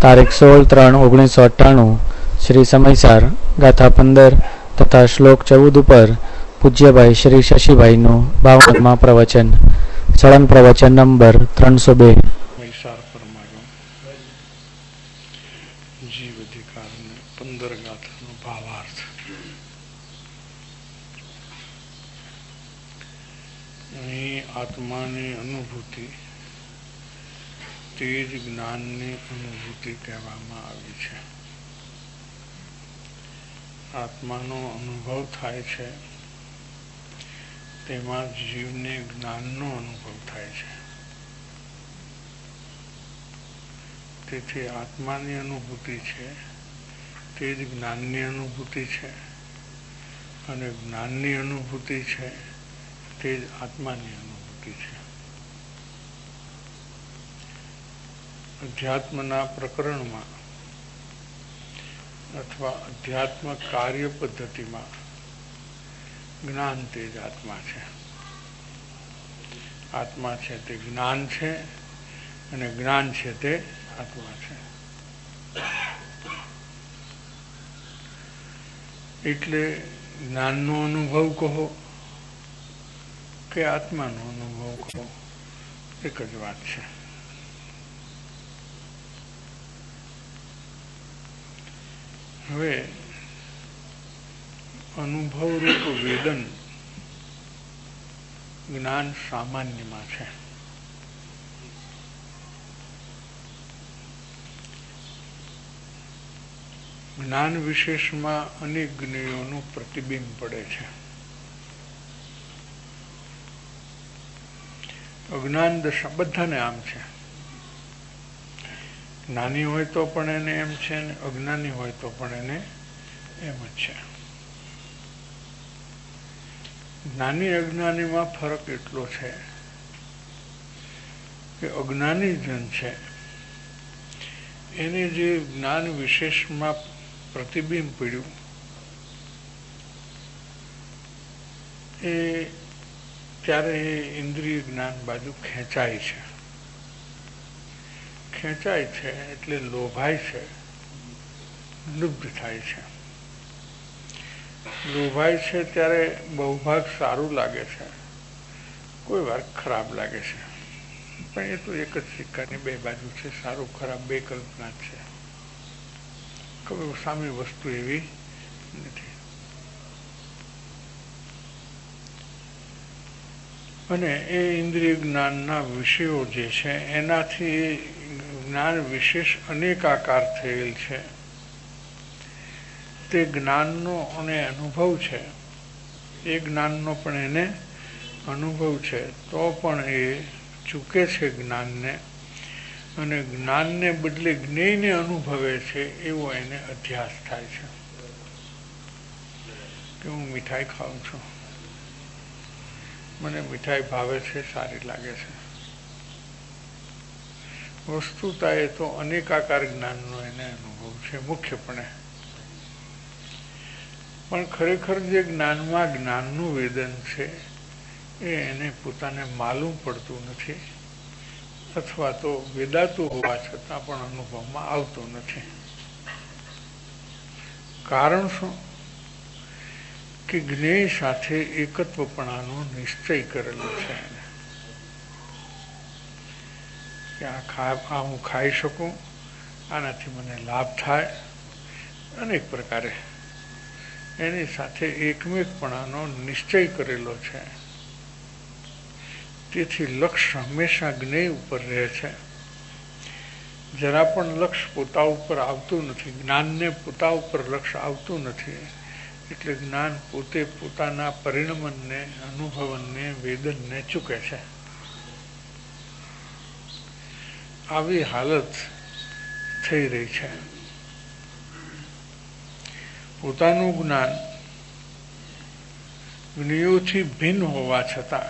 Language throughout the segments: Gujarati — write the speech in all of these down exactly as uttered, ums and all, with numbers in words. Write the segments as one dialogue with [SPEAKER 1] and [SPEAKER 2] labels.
[SPEAKER 1] તારીખ સોળ ત્રણ ઓગણીસો અઠ્ઠાણું શ્રી સમયસાર ગાથા પંદર તથા શ્લોક ચૌદ ઉપર પૂજ્યભાઈ શ્રી શશીભાઈનું બાવનમાં પ્રવચન. સળંગ પ્રવચન નંબર ત્રણસો બે.
[SPEAKER 2] જીવ અધિકારને પંદર ગાથાનો ભાવાર્થ. અહીં આત્માની અનુભૂતિ તે જ જ્ઞાનની અનુભૂતિ કહેવામાં આવી છે. આત્માનો અનુભવ થાય છે તેમાં જીવને જ્ઞાનનો અનુભવ થાય છે. તેથી આત્માની અનુભૂતિ છે તે જ જ્ઞાનની અનુભૂતિ છે અને જ્ઞાનની અનુભૂતિ છે તે જ આત્માની અનુભૂતિ છે. અધ્યાત્મના પ્રકરણમાં અથવા અધ્યાત્મ કાર્ય પદ્ધતિમાં જ્ઞાન તે જ આત્મા છે. આત્મા છે તે જ્ઞાન છે અને જ્ઞાન છે તે આત્મા છે. એટલે જ્ઞાનનો અનુભવ કહો કે આત્માનો અનુભવ કહો, એક જ વાત છે. હવે અનુભવરૂપ વેદન જ્ઞાન સામાન્યમાં છે. જ્ઞાન વિશેષમાં અનેક જ્ઞેયોનું પ્રતિબિંબ પડે છે. અજ્ઞાન દશા બધાને આમ છે. જ્ઞાની હોય તો પણ એને એમ છે ને અજ્ઞાની હોય તો પણ એને એમ જ છે. જ્ઞાની અજ્ઞાનીમાં ફરક એટલો છે કે અજ્ઞાની જન છે એને જે જ્ઞાન વિશેષમાં પ્રતિબિંબ પડ્યું એ ત્યારે એ ઇન્દ્રિય જ્ઞાન બાજુ ખેંચાય છે. ખેંચાય છે એટલે લોભાય છે, લુબ્ધ થાય છે. લોભાય છે ત્યારે બહુ ભાગ સારું લાગે છે, કોઈ વાર ખરાબ લાગે છે, પણ એ તો એક જ સિક્કાની બે બાજુ છે. સારું ખરાબ બે કલ્પના છે, કોઈ સામી વસ્તુ એવી નથી. અને એ ઇન્દ્રિય જ્ઞાનના વિષયો જે છે એનાથી જ્ઞાન વિશેષ અનેકાકાર થયેલ છે. તે જ્ઞાનનો અને અનુભવ છે, એ જ્ઞાનનો પણ એને અનુભવ છે, તો પણ એ ચૂકે છે જ્ઞાનને અને જ્ઞાનને બદલે જ્ઞેયને અનુભવે છે એવો એને અધ્યાસ થાય છે કે હું મીઠાઈ ખાઉં છું, મને મીઠાઈ ભાવે છે, સારી લાગે છે. વસ્તુતા એ તો અનેકાકાર જ્ઞાનનો એને અનુભવ છે મુખ્યપણે. પણ ખરેખર જે જ્ઞાનમાં જ્ઞાનનું વેદન છે એ એને પોતાને માલુમ પડતું નથી અથવા તો વેદાતું હોવા છતાં પણ અનુભવમાં આવતું નથી. કારણ શું? કે જ્ઞેય સાથે એકત્વપણાનો નિશ્ચય કરેલો છે એને કે આ ખા આ હું ખાઈ શકું, આનાથી મને લાભ થાય, અનેક પ્રકારે એની સાથે એકમેકપણાનો નિશ્ચય કરેલો છે. તેથી લક્ષ્ય હંમેશા જ્ઞેય ઉપર રહે છે. જરા પણ લક્ષ્ય પોતા ઉપર આવતું નથી, જ્ઞાનને પોતા ઉપર લક્ષ્ય આવતું નથી. એટલે જ્ઞાન પોતે પોતાના પરિણમનને, અનુભવનને, વેદનને ચૂકે છે. આવી હાલત થઈ રહી છે. પોતાનું જ્ઞાન જ્ઞેયોથી ભિન્ન હોવા છતાં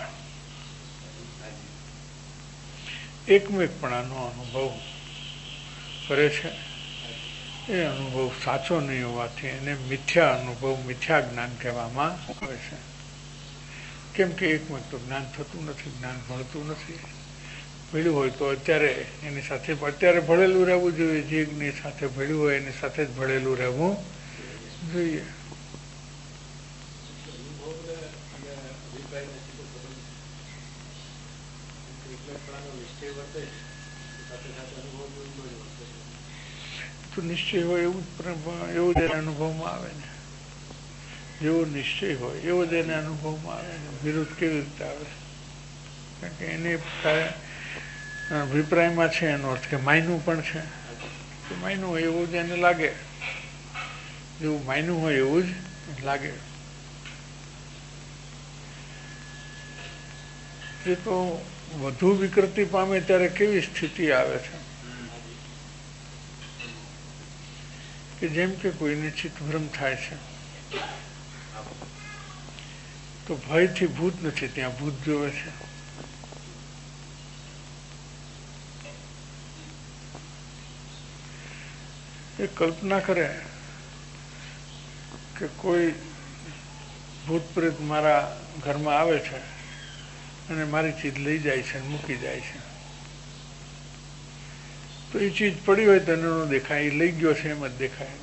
[SPEAKER 2] એકમેકપણાનો અનુભવ કરે છે. એ અનુભવ સાચો નહીં હોવાથી એને મિથ્યા અનુભવ, મિથ્યા જ્ઞાન કહેવામાં આવે છે. કેમ કે એકમેક તો જ્ઞાન થતું નથી, જ્ઞાન ભણતું નથી. ભળ્યું હોય તો અત્યારે એની સાથે અત્યારે ભળેલું રહેવું જોઈએ. જીવની સાથે ભળ્યું હોય એની સાથે જ ભળેલું રહેવું જોઈએ. તો નિશ્ચય હોય એવું જ એવું જ એને અનુભવમાં આવે ને. જેવો નિશ્ચય હોય એવો જ એને અનુભવમાં આવે ને. વિરુદ્ધ કેવી રીતે આવે? કારણ કે એને અભિપ્રાયમાં છે એનો અર્થ કે માયનું પણ છે. માયનું હોય એવું જ એને લાગે. જેવું માયનું હોય એવું જ લાગે. એ તો વધુ વિકૃતિ પામે ત્યારે કેવી સ્થિતિ આવે છે કે જેમ કે કોઈને ચિત્તભ્રમ થાય છે તો ભયથી ભૂત નથી, ત્યાં ભૂત જોવે છે. એ કલ્પના કરે કે કોઈ ભૂત પ્રેત મારા ઘરમાં આવે છે અને મારી ચીજ લઈ જાય છે અને મૂકી જાય છે. તો એ ચીજ પડી હોય તો એને ન દેખાય, એ લઈ ગયો છે એમ જ દેખાય.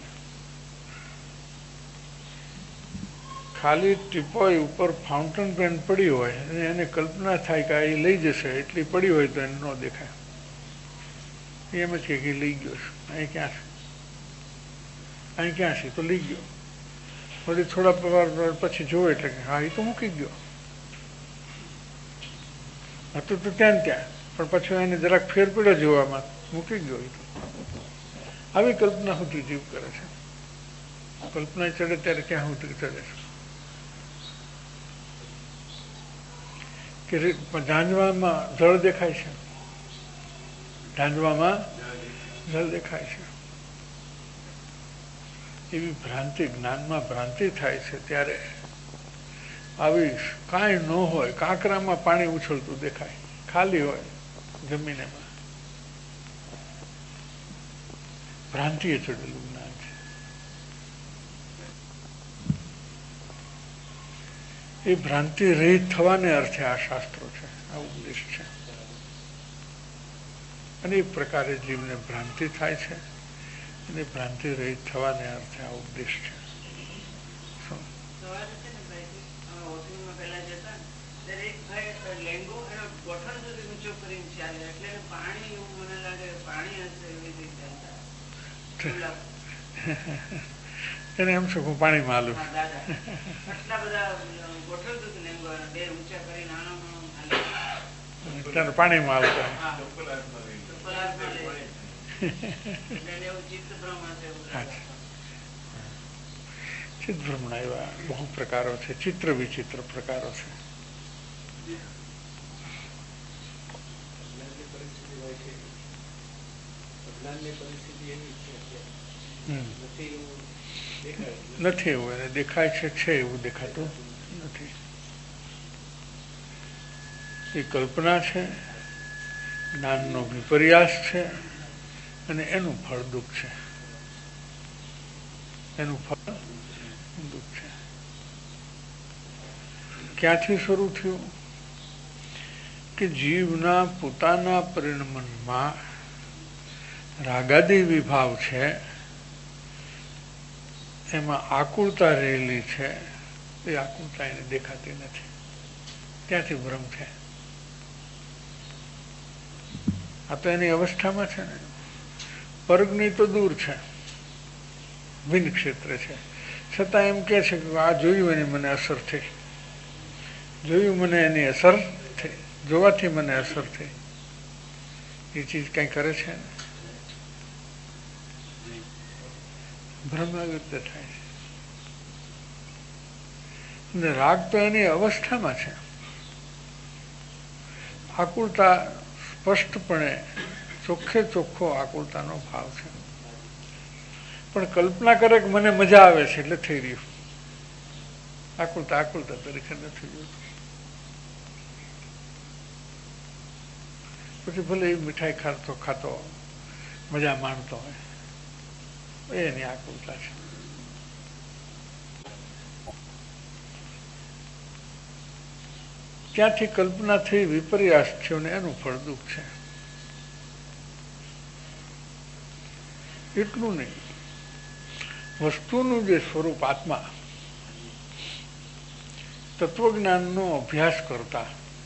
[SPEAKER 2] ખાલી ટીપોય ઉપર ફાઉન્ટેન પેન પડી હોય અને એને કલ્પના થાય કે એ લઈ જશે, એટલી પડી હોય તો એને ન દેખાય. એમ જ કે લઈ ગયો છે. અહીં ક્યાં છે? અહીં ક્યાં છે? તો લઈ ગયો. વળી થોડા પછી જોવે એટલે કે હા એ તો મૂકી ગયો હતું તો ત્યાં ત્યાં, પણ પછી એને જરાક ફેર પડ્યો જોવામાં, મૂકી ગયો. આવી કલ્પના સુધી જીવ કરે છે. કલ્પના ચડે ત્યારે ક્યાં સુધી ચડે છે કે ઝાંઝવામાં જળ દેખાય છે. ઝાંઝવામાં જળ દેખાય છે. એવી ભ્રાંતિ, જ્ઞાનમાં ભ્રાંતિ થાય છે ત્યારે આવી કાંઈ ન હોય, કાંકરામાં પાણી ઉછળતું દેખાય, ખાલી હોય જમીનમાં. ભ્રાંતિએ ચડેલું જ્ઞાન છે. એ ભ્રાંતિ રહિત થવાને અર્થે આ શાસ્ત્રો છે, આ ઉપદેશ છે. અને એ પ્રકારે જીવને ભ્રાંતિ થાય છે અને ભ્રાંતિ રહિત થવાને અર્થે આ ઉપદેશ છે. એને એમ શું પાણીમાં હાલું ત્યારે પાણીમાં હાલતા ચિત્તભ્રમણા એવા બહુ પ્રકારો છે. ચિત્ર વિચિત્ર પ્રકારો છે. નથી એવું એને દેખાય છે છે એવું દેખાતું નથી. એ કલ્પના છે, જ્ઞાનનો વિપર્યાસ છે અને એનું ફળ દુઃખ છે. એનું ફળ દુઃખ છે. ક્યાંથી શરૂ થયું કે જીવના પોતાના પરિણમનમાં રાગાદી વિભાવ છે, એમાં આકુળતા રહેલી છે. એ આકુળતા એને દેખાતી નથી. ત્યાંથી ભ્રમ છે. આ તો એની અવસ્થામાં છે ને. પર્ગની તો દૂર છે, ભિન્ન ક્ષેત્ર છે, છતાં એમ કે છે કે આ જોયું એની મને અસર થઈ, જોયું મને એની અસર થઈ, જોવાથી મને અસર થઈ. એ ચીજ કઈ કરે છે ને, ભ્રમ રીતે થાય છે. અને રાગ તો એની અવસ્થામાં છે. આકુળતા સ્પષ્ટપણે ચોખ્ખે ચોખ્ખો આકુળતાનો ભાવ છે. પણ કલ્પના કરે કે મને મજા આવે છે એટલે થઈ રહ્યું. આકુળતા આકુળતા તરીકે નથી જોતું. પછી ભલે એ મીઠાઈ ખાતો ખાતો મજા માણતો હોય, એની આકુળતા છે. ત્યાંથી કલ્પના થઈ, વિપર્યાસ થયો ને એનું ફળ દુઃખ છે. એટલું નહીં, વસ્તુનું જે સ્વરૂપ આત્મા, તત્વજ્ઞાનનો અભ્યાસ કરતા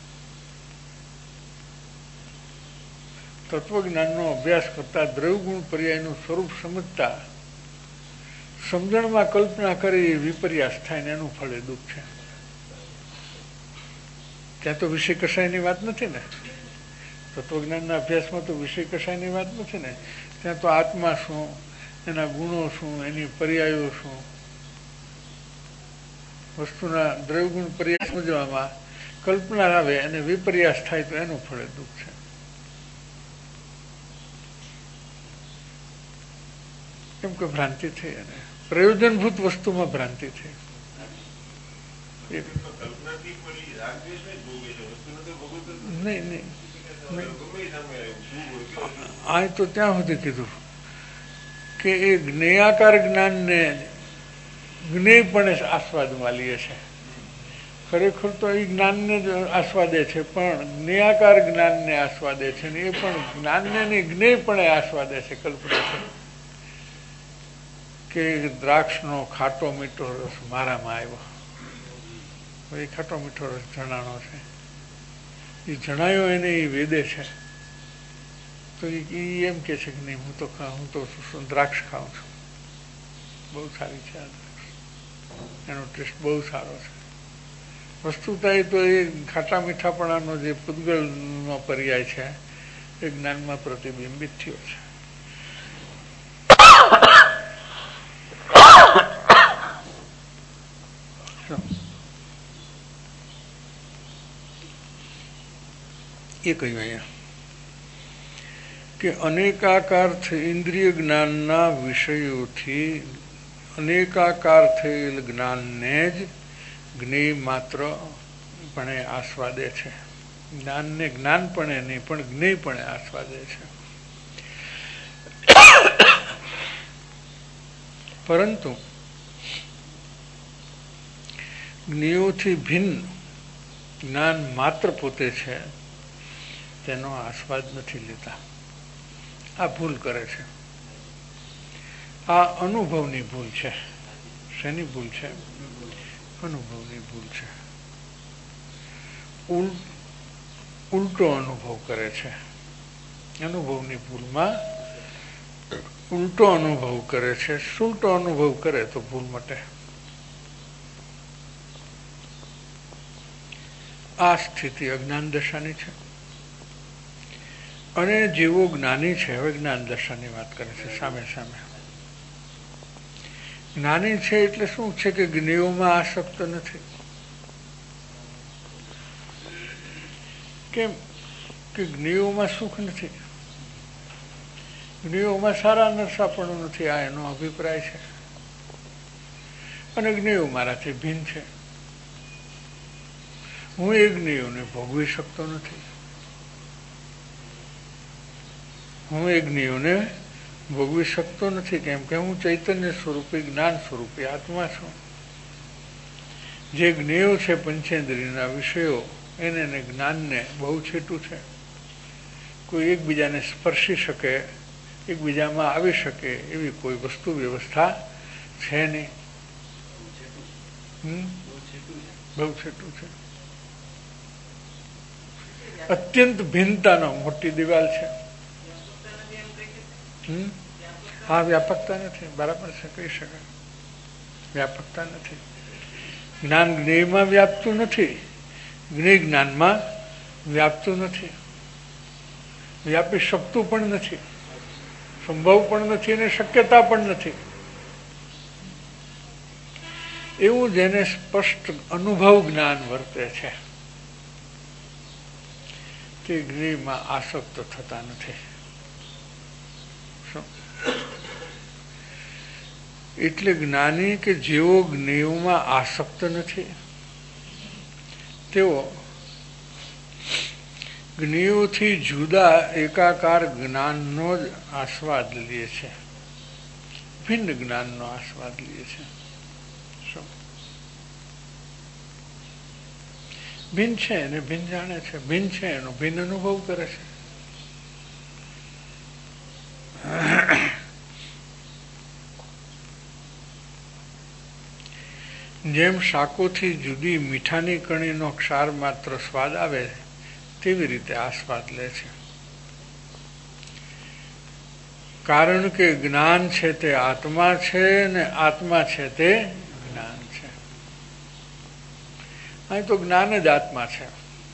[SPEAKER 2] તત્વજ્ઞાનનો અભ્યાસ કરતા દ્રવ્યગુણ પર્યાયનું સ્વરૂપ સમજતા સમજણમાં કલ્પના કરી વિપર્યાસ થાય ને એનું ફળ એ દુઃખ છે. ત્યાં તો વિષય કશાયની વાત નથી ને, તત્વજ્ઞાનના અભ્યાસમાં તો વિષય કશાયની વાત નથી ને. ત્યાં તો આત્મા શું, એના ગુણો શું, એની પર્યાયો શું, વસ્તુના દ્રવ્યગુણ પર્યાય સમજવામાં કલ્પના આવે અને વિપર્યાસ થાય તો એનું ફળ એ દુઃખ છે. કેમ કે ભ્રાંતિ થઈ, અને પ્રયોજનભૂત વસ્તુમાં ભ્રાંતિ થઈ. નહીં નહીં આ તો ત્યાં સુધી કીધું કે એ જ્ઞેયાકાર જ્ઞાનને જ્ઞેયપણે આસ્વાદમાં લે છે. ખરેખર તો એ જ્ઞાનને જ આસ્વાદે છે, પણ જ્ઞેયાકાર જ્ઞાનને આસ્વાદે છે ને એ પણ જ્ઞાનને નહીં જ્ઞેયપણે આસ્વાદે છે. કલ્પના છે કે દ્રાક્ષનો ખાટો મીઠો રસ મારામાં આવ્યો, એ ખાટો મીઠો રસ જણાનો છે, એ જણાયો એને એ વેદે છે. તો એ એમ કે છે કે નહીં હું તો હું તો દ્રાક્ષ ખાઉં છું, બહુ સારી છે આ દ્રાક્ષ, એનો ટેસ્ટ બહુ સારો છે. વસ્તુતા એ તો એ ખાટા મીઠાપણાનો જે પૂતગલનો પર્યાય છે એ જ્ઞાનમાં પ્રતિબિંબિત થયો છે. એ કહ્યું અહીંયા કે અનેકાકાર ઇન્દ્રિય જ્ઞાનના વિષયોથી અનેકાકાર થયેલ જ્ઞાનને જ જ્ઞેય માત્ર પણ આસ્વાદે છે. જ્ઞાનને જ્ઞાનપણે નહીં પણ જ્ઞેયપણે આસ્વાદે છે. પરંતુ જ્ઞેયોથી ભિન્ન જ્ઞાન માત્ર પોતે છે તેનો આસ્વાદ નથી લેતા. આ ભૂલ કરે છે. આ અનુભવની ભૂલ છે. શેની ભૂલ છે? અનુભવની ભૂલ છે. ઉલટો અનુભવ કરે છે. અનુભવની ભૂલમાં ઉલટો અનુભવ કરે છે. સુલટો અનુભવ કરે તો ભૂલ મટે. આ સ્થિતિ અજ્ઞાન દશાની છે. અને જેવો જ્ઞાની છે, હવે જ્ઞાન દશાની વાત કરે છે સામે સામે. જ્ઞાની છે એટલે શું છે કે જ્ઞેયોમાં આસક્ત નથી. કેમ કે જ્ઞેયોમાં સુખ નથી, જ્ઞેયોમાં સારા નરસાપણું નથી, આ એનો અભિપ્રાય છે. અને જ્ઞેયો મારાથી ભિન્ન છે. હું એ જ્ઞેયોને ભોગવી શકતો નથી. હું એ જ્ઞેયોને ભોગવી શકતો નથી કેમ કે હું ચૈતન્ય સ્વરૂપે જ્ઞાન સ્વરૂપે આત્મા છું. જે જ્ઞેયો છે પંચેન્દ્રિયના વિષયો એને ને જ્ઞાનને બહુ છેટું છે. કોઈ એકબીજાને સ્પર્શી શકે, એકબીજામાં આવી શકે એવી કોઈ વસ્તુ વ્યવસ્થા છે નહીં. હમ બહુ છેટું છે. અત્યંત ભિન્નતાનો મોટી દિવાલ છે. હમ હા વ્યાપકતા નથી. બરાબર છે, કહી શકાય વ્યાપકતા નથી. જ્ઞાન જ્ઞેયમાં વ્યાપતું નથી, જ્ઞેય જ્ઞાનમાં વ્યાપતું નથી, વ્યાપી શકતું પણ નથી, સંભવ પણ નથી અને શક્યતા પણ નથી. એવું જેને સ્પષ્ટ અનુભવ જ્ઞાન વર્તે છે તે જ્ઞેયમાં આસક્ત થતા નથી. એટલે જ્ઞાની કે જેઓ જ્ઞેયોમાં આસક્ત નથી તેઓ જ્ઞેયોથી જુદા એકાકાર જ્ઞાનનો જ આસ્વાદ લે છે, ભિન્ન જ્ઞાનનો આસ્વાદ લે છે. શું ભિન્ન છે એને ભિન્ન જાણે છે, ભિન્ન છે એનો ભિન્ન અનુભવ કરે છે. જેમ શાકોથી જુદી મીઠાની કણીનો ક્ષાર માત્ર સ્વાદ આવે તેવી રીતે આ સ્વાદ લે છે. કારણ કે જ્ઞાન છે તે આત્મા છે ને આત્મા છે તે જ્ઞાન છે. અહીં તો જ્ઞાન જ આત્મા છે.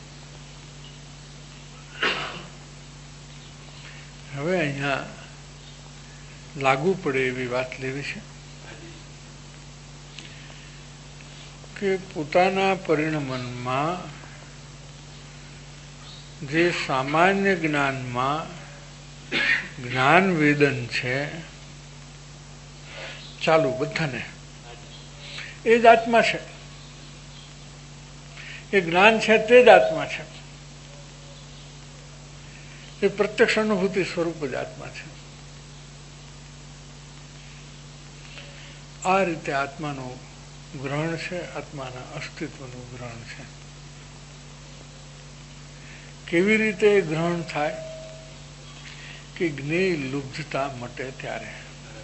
[SPEAKER 2] હવે અહીંયા લાગુ પડે એવી વાત લેવી છે કે પોતાના પરિણમનમાં જે સામાન્ય જ્ઞાનમાં જ્ઞાન વેદન છે ચાલુ બધાને, એ જ આત્મા છે. એ જ્ઞાન છે તે જ આત્મા છે. એ પ્રત્યક્ષ અનુભૂતિ સ્વરૂપ જ આત્મા છે. આ રીતે આત્માનું ગ્રહણ છે, આત્માના અસ્તિત્વનું ગ્રહણ છે. કેવી રીતે ગ્રહણ થાય કે જ્ઞેય લુબ્ધતા મટે ત્યારે.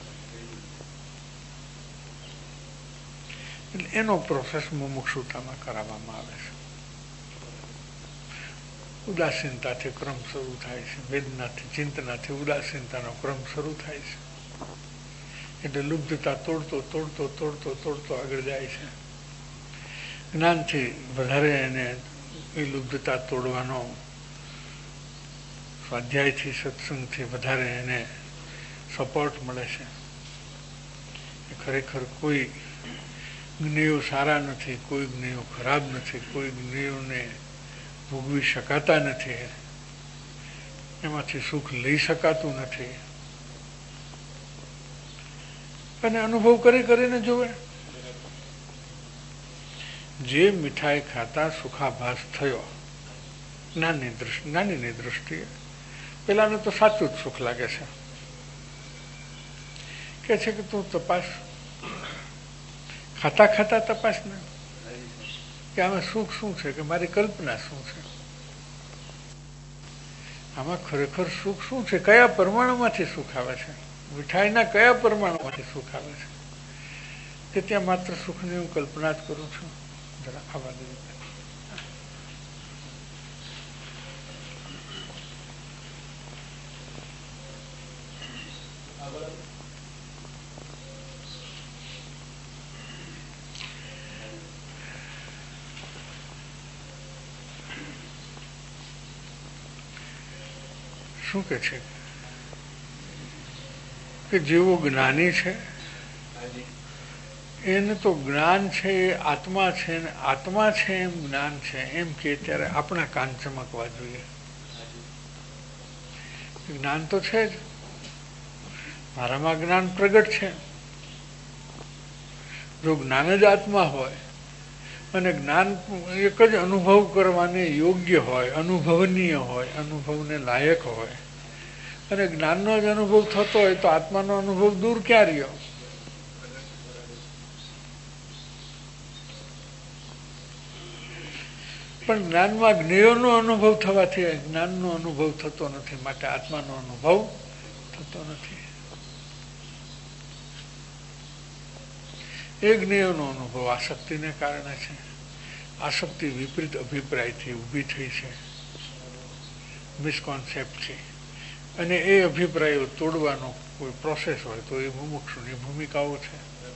[SPEAKER 2] એટલે એનો પ્રોસેસ મુમુક્ષુતામાં કરાવવામાં આવે છે. ઉદાસીનતાથી ક્રમ શરૂ થાય છે, વેદનાથી ચિંતનાથી ઉદાસીનતાનો ક્રમ શરૂ થાય છે. એટલે લુબ્ધતા તોડતો તોડતો તોડતો તોડતો આગળ જાય છે. જ્ઞાનથી વધારે એને એ લુબ્ધતા તોડવાનો, સ્વાધ્યાયથી સત્સંગથી વધારે એને સપોર્ટ મળે છે. ખરેખર કોઈ જ્ઞેયો સારા નથી, કોઈ જ્ઞેયો ખરાબ નથી, કોઈ જ્ઞેયોને ભોગવી શકાતા નથી, એમાંથી સુખ લઈ શકાતું નથી. અને અનુભવ કરી કરીને જોવે. જે મીઠાઈ ખાતા સુખાભાસ થયો જ્ઞાનની દ્રષ્ટિ જ્ઞાનીની દ્રષ્ટિએ, પેલાને તો સાચું જ સુખ લાગે છે. કે છે કે તું તપાસ, ખાતા ખાતા તપાસ ને કે આમાં સુખ શું છે, કે મારી કલ્પના શું છે, આમાં ખરેખર સુખ શું છે, કયા પરમાણુમાંથી સુખ આવે છે, મીઠાઈના કયા પરમાણુમાંથી સુખ આવે છે, કે ત્યાં માત્ર સુખની હું કલ્પના જ કરું છું. જરા આવા દે. શું કે છે કે જેવો જ્ઞાની છે એને તો જ્ઞાન છે એ આત્મા છે, ને આત્મા છે એમ જ્ઞાન છે એમ કે ત્યારે આપણા કાન ચમકવા જોઈએ. જ્ઞાન તો છે જ, મારામાં જ્ઞાન પ્રગટ છે. જો જ્ઞાન જ આત્મા હોય અને જ્ઞાન એક જ અનુભવ કરવાને યોગ્ય હોય, અનુભવનીય હોય, અનુભવને લાયક હોય, અને જ્ઞાનનો જ અનુભવ થતો હોય તો આત્માનો અનુભવ દૂર ક્યાં રહ્યો? પણ જ્ઞાનમાં જ્ઞેયોનો અનુભવ થવાથી જ્ઞાનનો અનુભવ થતો નથી, માટે આત્માનો અનુભવ થતો નથી. એ જ્ઞેયોનો અનુભવ આસક્તિને કારણે છે. આસક્તિ વિપરીત અભિપ્રાયથી ઊભી થઈ છે, મિસકોન્સેપ્ટથી. અને એ અભિપ્રાયો તોડવાનો કોઈ પ્રોસેસ હોય તો એ મુમુક્ષુની ભૂમિકાઓ છે.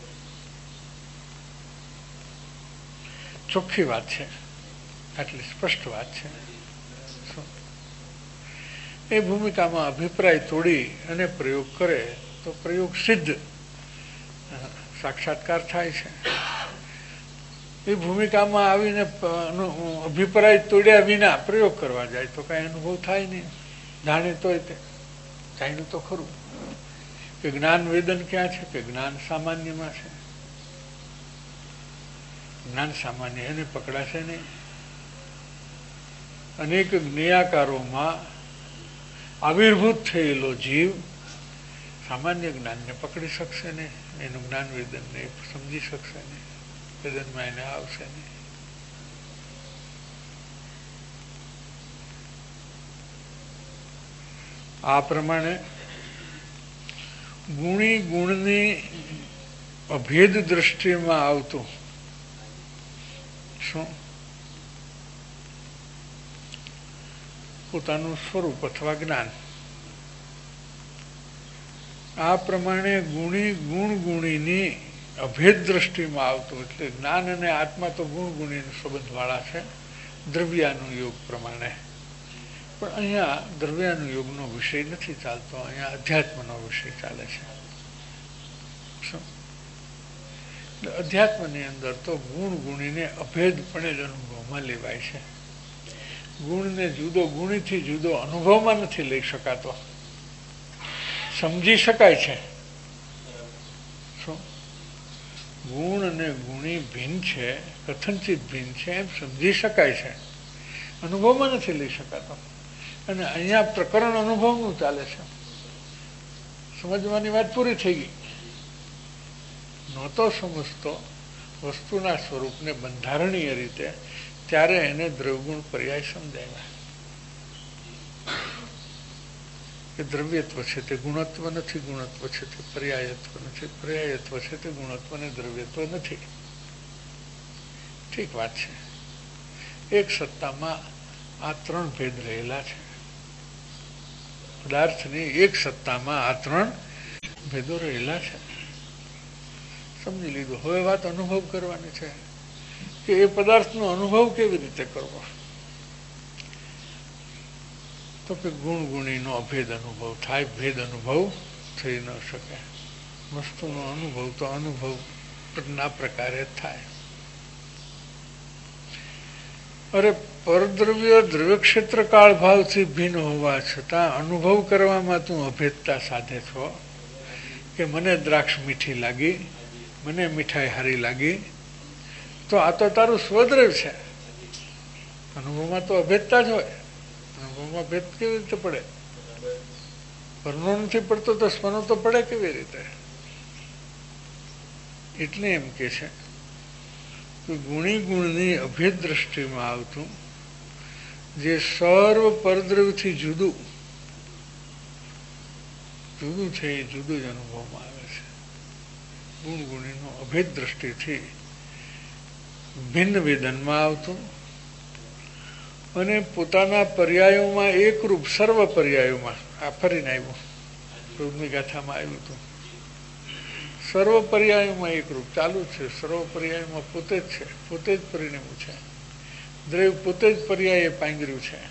[SPEAKER 2] ચોખ્ખી વાત છે, આટલી સ્પષ્ટ વાત છે. એ ભૂમિકામાં અભિપ્રાય તોડી અને પ્રયોગ કરે તો પ્રયોગ સિદ્ધ સાક્ષાત્કાર થાય છે. એ ભૂમિકામાં આવીને અભિપ્રાય તોડ્યા વિના પ્રયોગ કરવા જાય તો કઈ અનુભવ થાય નહીં. જાણે તોય તે જાણ્યું તો ખરું કે જ્ઞાન વેદન ક્યાં છે, કે જ્ઞાન સામાન્યમાં છે. જ્ઞાન સામાન્ય એને પકડાશે નહીં. અનેક જ્ઞેયાકારોમાં આવિર્ભૂત થયેલો જીવ સામાન્ય જ્ઞાનને પકડી શકશે નહીં, એનું જ્ઞાન વેદનને સમજી શકશે નહીં, વેદનમાં એને આવશે નહીં. આ પ્રમાણે ગુણી ગુણની અભેદ દ્રષ્ટિમાં આવતું શું? પોતાનું સ્વરૂપ અથવા જ્ઞાન. આ પ્રમાણે ગુણી ગુણ ગુણીની અભેદ દ્રષ્ટિમાં આવતું. એટલે જ્ઞાન અને આત્મા તો ગુણ ગુણીનો સંબંધ વાળા છે દ્રવ્યાનુયોગ પ્રમાણે. પણ અહીંયા દ્રવ્યાનુયોગનો વિષય નથી ચાલતો, અહીંયા અધ્યાત્મનો વિષય ચાલે છે. શું? એટલે અધ્યાત્મની અંદર તો ગુણ ગુણીને અભેદપણે જ અનુભવમાં લેવાય છે. ગુણને જુદો ગુણીથી જુદો અનુભવમાં નથી લઈ શકાતો, સમજી શકાય છે. શું? ગુણ અને ગુણી ભિન્ન છે, કથનચિત ભિન્ન છે એમ સમજી શકાય છે, અનુભવમાં નથી લઈ શકાતો. અને અહીંયા પ્રકરણ અનુભવનું ચાલે છે. સમજવાની વાત પૂરી થઈ ગઈ. નહોતો સમજતો વસ્તુના સ્વરૂપને બંધારણીય રીતે, ત્યારે એને દ્રવગુણ પર્યાય સમજાવ્યા કે દ્રવ્યત્વ છે તે ગુણત્વ નથી, ગુણત્વ છે તે પર્યાયત્વ નથી, પર્યાયત્વ છે તે ગુણત્વ ને દ્રવ્યત્વ નથી. ઠીક વાત છે. એક સત્તામાં આ ત્રણ ભેદ રહેલા છે. પદાર્થની એક સત્તામાં આ ત્રણ ભેદો રહેલા છે. સમજી લીધું. હવે વાત અનુભવ કરવાની છે કે એ પદાર્થનો અનુભવ કેવી રીતે કરવો. તો કે ગુણ ગુણીનો અભેદ અનુભવ થાય, ભેદ અનુભવ થઈ ન શકે. વસ્તુનો અનુભવ તો અનુભવ ના પ્રકારે થાય. અરે પરદ્રવ્ય દ્રવ્ય ક્ષેત્ર કાળ ભાવથી ભિન્ન હોવા છતાં અનુભવ કરવામાં તું અભેદતા સાધે છો કે મને દ્રાક્ષ મીઠી લાગી, મને મીઠાઈ હારી લાગી, તો આ તો તારું સ્વદ્રવ્ય છે. અનુભવમાં તો અભેદતા જ હોય. અનુભવમાં ભેદ કેવી રીતે પડે? પરનો નથી પડતો તો સ્વનો તો પડે કેવી રીતે? એટલે એમ કે છે કે ગુણી ગુણની અભેદ દ્રષ્ટિમાં આવતું જે સર્વ પરદ્રવ્યથી જુદું જુદું છે એ જુદું જ અનુભવમાં આવે છે. ગુણ ગુણીનો અભેદ દ્રષ્ટિથી ભિન્ન વેદનમાં આવતું અને પોતાના પર્યાયોમાં એકરૂપ, સર્વ પર્યાયોમાં, આ ફરીને આવ્યું, રૂપની ગાથામાં આવ્યું હતું, સર્વ પર્યાયોમાં એકરૂપ ચાલુ છે. સર્વ પર્યાયોમાં પોતે જ છે, પોતે જ પરિણમ્યું છે. દ્રવ્ય પોતે જ પર્યાયે પાંગર્યું છે.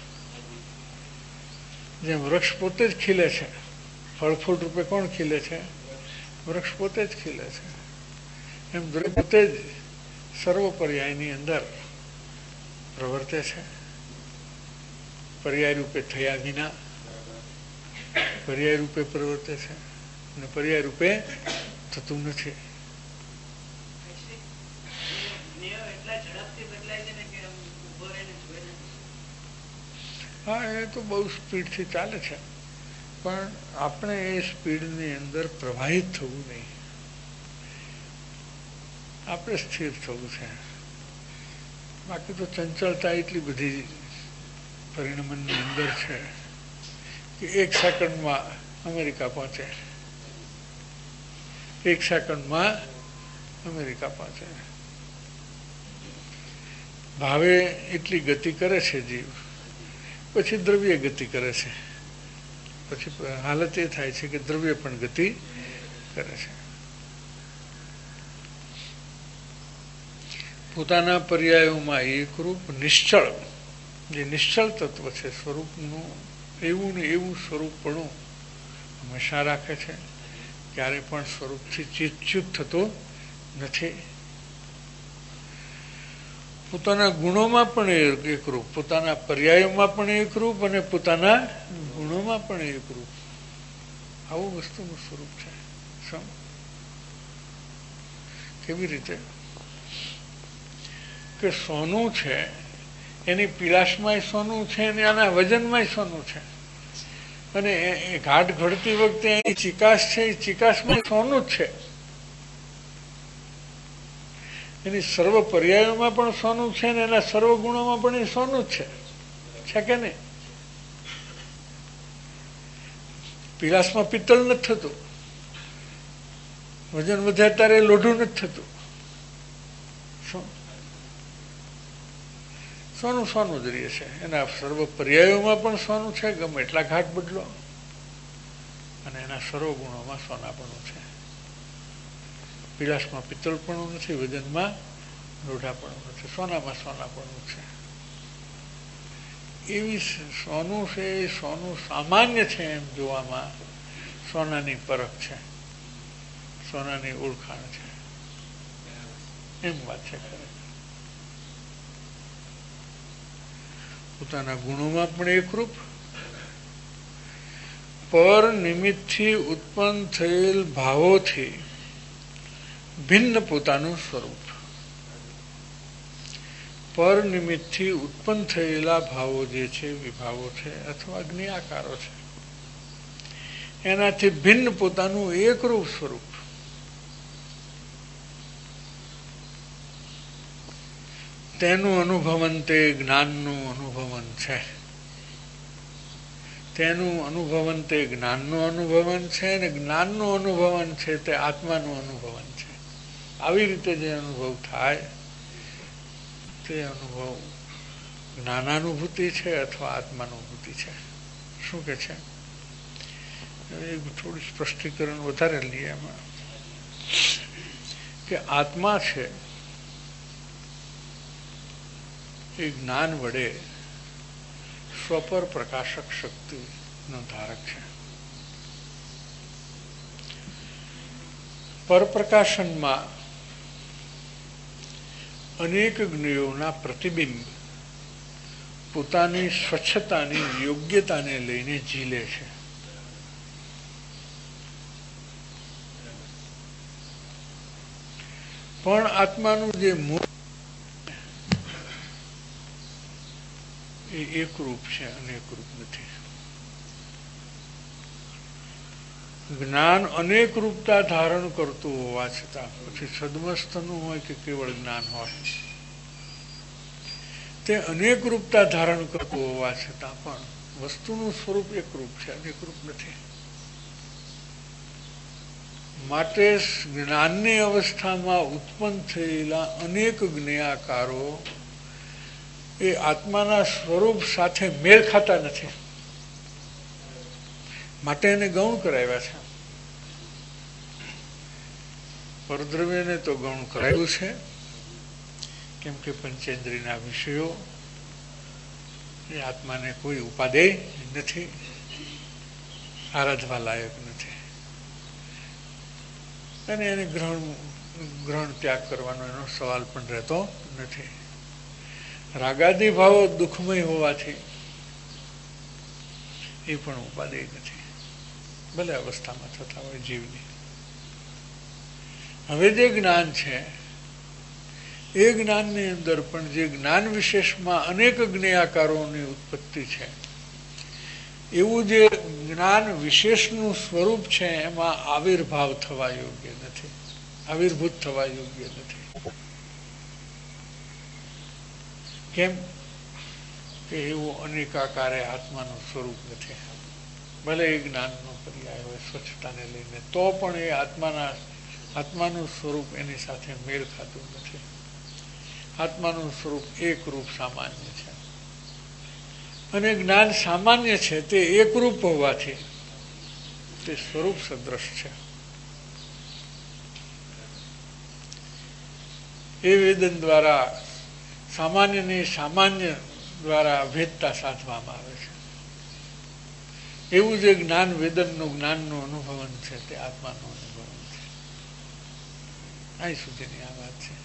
[SPEAKER 2] જેમ વૃક્ષ પોતે જ ખીલે છે, ફળ ફૂલ રૂપે કોણ ખીલે છે? વૃક્ષ પોતે જ ખીલે છે. એમ દ્રવ્ય પોતે જ સર્વ પર્યાયની અંદર પ્રવર્તે છે. પર્યાય રૂપે થયા વિના પર્યાય રૂપે પ્રવર્તે છે અને પર્યાય રૂપે થતું નથી. હા, એ તો બહુ સ્પીડથી ચાલે છે, પણ આપણે એ સ્પીડની અંદર પ્રવાહિત થવું નહીં. આપણે સ્થિર થવું છે. બાકી તો ચંચળતા એટલી બધી પરિણમનની અંદર છે કે એક સેકન્ડમાં અમેરિકા પહોંચે, એક સેકન્ડમાં અમેરિકા પહોંચે. ભાવે એટલી ગતિ કરે છે જીવ, પછી દ્રવ્ય ગતિ કરે છે, પછી હાલત એ થાય છે કે દ્રવ્ય પણ ગતિ કરે છે. પોતાના પર્યાયોમાં એકરૂપ નિશ્ચળ, જે નિશ્ચળ તત્વ છે સ્વરૂપનું, એવું ને એવું સ્વરૂપપણું હંમેશા રાખે છે. ક્યારે પણ સ્વરૂપથી ચિતચ્યુત થતો નથી. પોતાના ગુણોમાં પણ એકરૂપ, પોતાના પર્યાયોમાં પણ એકરૂપ અને પોતાના ગુણોમાં પણ એકરૂપ, આવું વસ્તુનું સ્વરૂપ છે. શું? કેવી રીતે? કે સોનું છે એની પીળાશમાંય સોનું છે અને આના વજનમાંય સોનું છે, અને એ ઘાટ ઘડતી વખતે એની ચિકાસ છે એ ચિકાસમાં સોનું જ છે. એની સર્વ પર્યાયોમાં પણ સોનું છે ને એના સર્વ ગુણોમાં પણ એ સોનું જ છે. છે કે નહીં? પીળાશમાં પિત્તળ નથી થતું, વજન વધે ત્યારે લોઢું નથી થતું. શું? સોનું સોનું જ રહે છે. એના સર્વ પર્યાયોમાં પણ સોનું છે, ગમે એટલા ઘાટ બદલો, અને એના સર્વ ગુણોમાં સોનાપણું છે. પીળાશમાં પિત્તળપણું નથી, વજનમાં લોઢાપણું નથી, સોનામાં સોનાપણું છે. એવી સોનું છે એ સોનું સામાન્ય છે એમ જોવામાં સોનાની પરખ છે, સોનાની ઓળખાણ છે, એમ વાત છે. પોતાના ગુણોમાં પણ એકરૂપ, પર નિમિત્તથી ઉત્પન્ન થયેલ ભાવોથી ભિન્ન પોતાનું સ્વરૂપ. પર નિમિત્તથી ઉત્પન્ન થયેલા ભાવો જે છે, વિભાવો છે અથવા જ્ઞેયાકારો છે, એનાથી ભિન્ન પોતાનું એકરૂપ સ્વરૂપ. તેનું અનુભવન તે જ્ઞાનનું અનુભવન છે. તેનું અનુભવન તે જ્ઞાનનું અનુભવન છે, અને જ્ઞાનનું અનુભવન છે તે આત્માનું અનુભવન છે. આવી રીતે જે અનુભવ થાય તે અનુભવ જ્ઞાનાનુભૂતિ છે અથવા આત્માનુભૂતિ છે. શું કે છે? થોડું સ્પષ્ટીકરણ વધારે લઈએ એમાં, કે આત્મા છે એ જ્ઞાન વડે સ્વપર પ્રકાશક શક્તિનો ધારક છે. પરપ્રકાશનમાં અનેક જ્ઞેયોના પ્રતિબિંબ પોતાની સ્વચ્છતાની યોગ્યતાને લઈને ઝીલે છે. પણ આત્માનું જે મૂળ એ એકરૂપ છે, અનેકરૂપ નથી. જ્ઞાન અનેક રૂપતા ધારણ કરતું હોવા છતાં, પછી સદમસ્તનું હોય કે કેવળ જ્ઞાન હોય, તે અનેક રૂપતા ધારણ કરતું હોવા છતાં પણ વસ્તુનું સ્વરૂપ એકરૂપ છે, અનેકરૂપ નથી. માટે જ્ઞાનની અવસ્થામાં ઉત્પન્ન થયેલા અનેક જ્ઞેયાકારો એ આત્માના સ્વરૂપ સાથે મેળ ખાતા નથી. માટે એને ગૌણ કરાવ્યા છે. પરદ્રવ્યને તો ગૌણ કરાયું છે, કેમ કે પંચેન્દ્રિયના વિષયો એ આત્માને કોઈ ઉપાદેય નથી, આરાધવા લાયક નથી, અને એને ગ્રહણ ગ્રહણ ત્યાગ કરવાનો એનો સવાલ પણ રહેતો નથી. રાગાદી ભાવો દુઃખમય હોવાથી એ પણ ઉપાદેય નથી, ભલે અવસ્થામાં થતા હોય જીવની. હવે જે જ્ઞાન છે એ જ્ઞાનની અંદર પણ જે જ્ઞાન વિશેષમાં અનેક જ્ઞેયાકારોની ઉત્પત્તિ છે, એવું જે જ્ઞાન વિશેષનું સ્વરૂપ છે એમાં આવિર્ભાવ થવા યોગ્ય નથી, આવિર્ભૂત થવા યોગ્ય નથી. કેમ કે એવું અનેકાકારે આત્માનું સ્વરૂપ નથી. ભલે એ જ્ઞાનનો પર્યાય હોય સ્વચ્છતાને લઈને, તો પણ એ આત્માના આત્માનું સ્વરૂપ એની સાથે મેળ ખાતું નથી. આત્માનું સ્વરૂપ એકરૂપ સામાન્ય છે, અને જ્ઞાન સામાન્ય છે તે એકરૂપ હોવાથી તે સ્વરૂપ સદ્રશ છે. એ વેદન દ્વારા સામાન્યની સામાન્ય દ્વારા ભેદતા સાધવામાં આવે છે. એવું જે જ્ઞાન વેદનનું જ્ઞાનનું અનુભવન છે તે આત્માનું અનુભવન છે. અહીં સુધીની આ વાત છે.